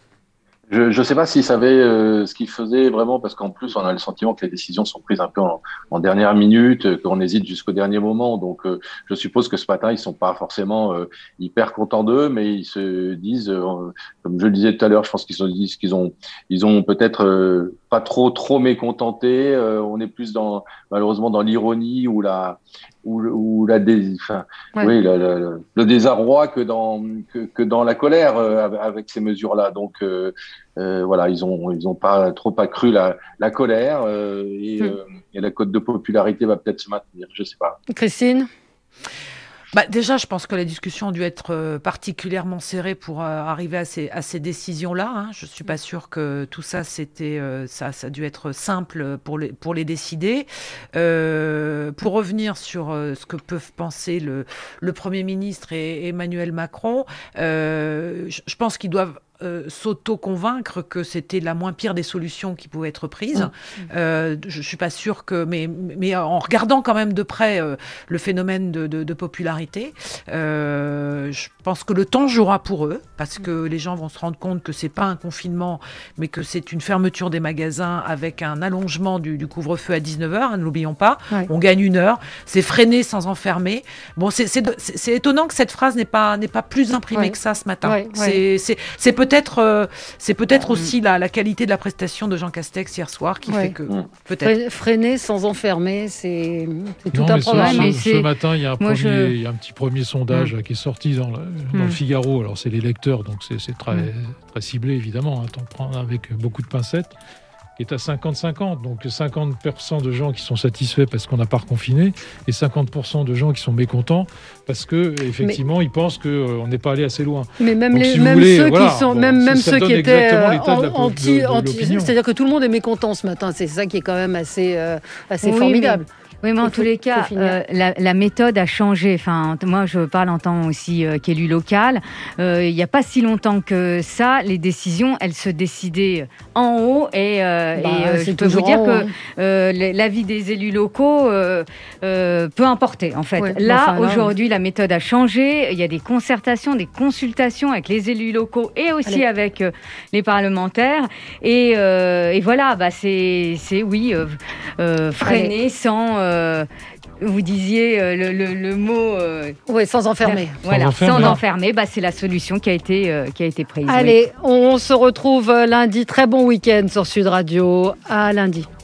Je ne sais pas s'ils savaient euh, ce qu'ils faisaient vraiment, parce qu'en plus, on a le sentiment que les décisions sont prises un peu en, en dernière minute, qu'on hésite jusqu'au dernier moment. Donc, euh, je suppose que ce matin, ils sont pas forcément euh, hyper contents d'eux, mais ils se disent, euh, comme je le disais tout à l'heure, je pense qu'ils se disent qu'ils ont, ils ont peut-être euh, pas trop, trop mécontentés. Euh, on est plus dans, malheureusement, dans l'ironie ou la, ou, ou la, dé, enfin, ouais. oui, la, la, la, le désarroi que dans, que, que dans la colère euh, avec ces mesures-là. Donc, euh, Euh, voilà, ils ont ils ont pas trop accru la la colère euh, et, mmh. euh, et la cote de popularité va peut-être se maintenir, je sais pas. Christine? Bah déjà, je pense que la discussion a dû être particulièrement serrée pour euh, arriver à ces, à ces décisions-là. Hein. Je ne suis pas sûre que tout ça, c'était, euh, ça, ça a dû être simple pour les, pour les décider. Euh, pour revenir sur euh, ce que peuvent penser le, le Premier ministre et Emmanuel Macron, euh, je, je pense qu'ils doivent Euh, s'auto-convaincre que c'était la moins pire des solutions qui pouvaient être prises. Mmh. Euh, je ne suis pas sûre que... Mais, mais en regardant quand même de près euh, le phénomène de, de, de popularité, euh, je pense que le temps jouera pour eux, parce que les gens vont se rendre compte que ce n'est pas un confinement, mais que c'est une fermeture des magasins avec un allongement du, du couvre-feu à dix-neuf heures, hein, ne l'oublions pas. Ouais. On gagne une heure. C'est freiner sans enfermer. Bon, c'est, c'est, c'est, c'est étonnant que cette phrase n'ait pas, n'ait pas plus imprimé ouais. que ça ce matin. Ouais, c'est, ouais. c'est, c'est peut Peut-être, euh, c'est peut-être aussi la, la qualité de la prestation de Jean Castex hier soir qui ouais. fait que mmh. peut-être freiner sans enfermer, c'est, c'est tout non, un problème. Ce, mais ce, c'est... ce matin, il y a un, Moi, premier, je... il y a un petit premier sondage mmh. qui est sorti dans le, dans mmh. le Figaro. Alors c'est les lecteurs, donc c'est, c'est très, mmh. très ciblé évidemment. Hein, t'en prends avec beaucoup de pincettes. Qui est à cinquante cinquante, donc cinquante pour cent de gens qui sont satisfaits parce qu'on n'a pas reconfiné et cinquante pour cent de gens qui sont mécontents parce que effectivement mais, ils pensent qu'on n'est pas allé assez loin. Mais même, donc, les, si même voulez, ceux voilà, qui sont, bon, même, même ceux qui étaient euh, anti, de, de, anti, c'est-à-dire que tout le monde est mécontent ce matin. C'est ça qui est quand même assez, euh, assez oui, formidable. Mais... Oui, mais en tous les cas, euh, la, la méthode a changé. Enfin, moi, je parle en tant aussi euh, qu'élu local. Euh, il n'y a pas si longtemps que ça, les décisions, elles se décidaient en haut. Et, euh, bah, et euh, je peux vous dire que euh, l'avis des élus locaux euh, euh, peut importer, en fait. Ouais, là, enfin, là, aujourd'hui, oui. la méthode a changé. Il y a des concertations, des consultations avec les élus locaux et aussi Allez. avec euh, les parlementaires. Et, euh, et voilà, bah, c'est, c'est oui, euh, euh, freiner Allez. sans... Euh, vous disiez euh, le, le, le mot... Euh, oui, sans enfermer. Voilà, sans enfermer, sans enfermer bah, c'est la solution qui a été, euh, qui a été prise. Allez, oui. on se retrouve lundi. Très bon week-end sur Sud Radio. À lundi.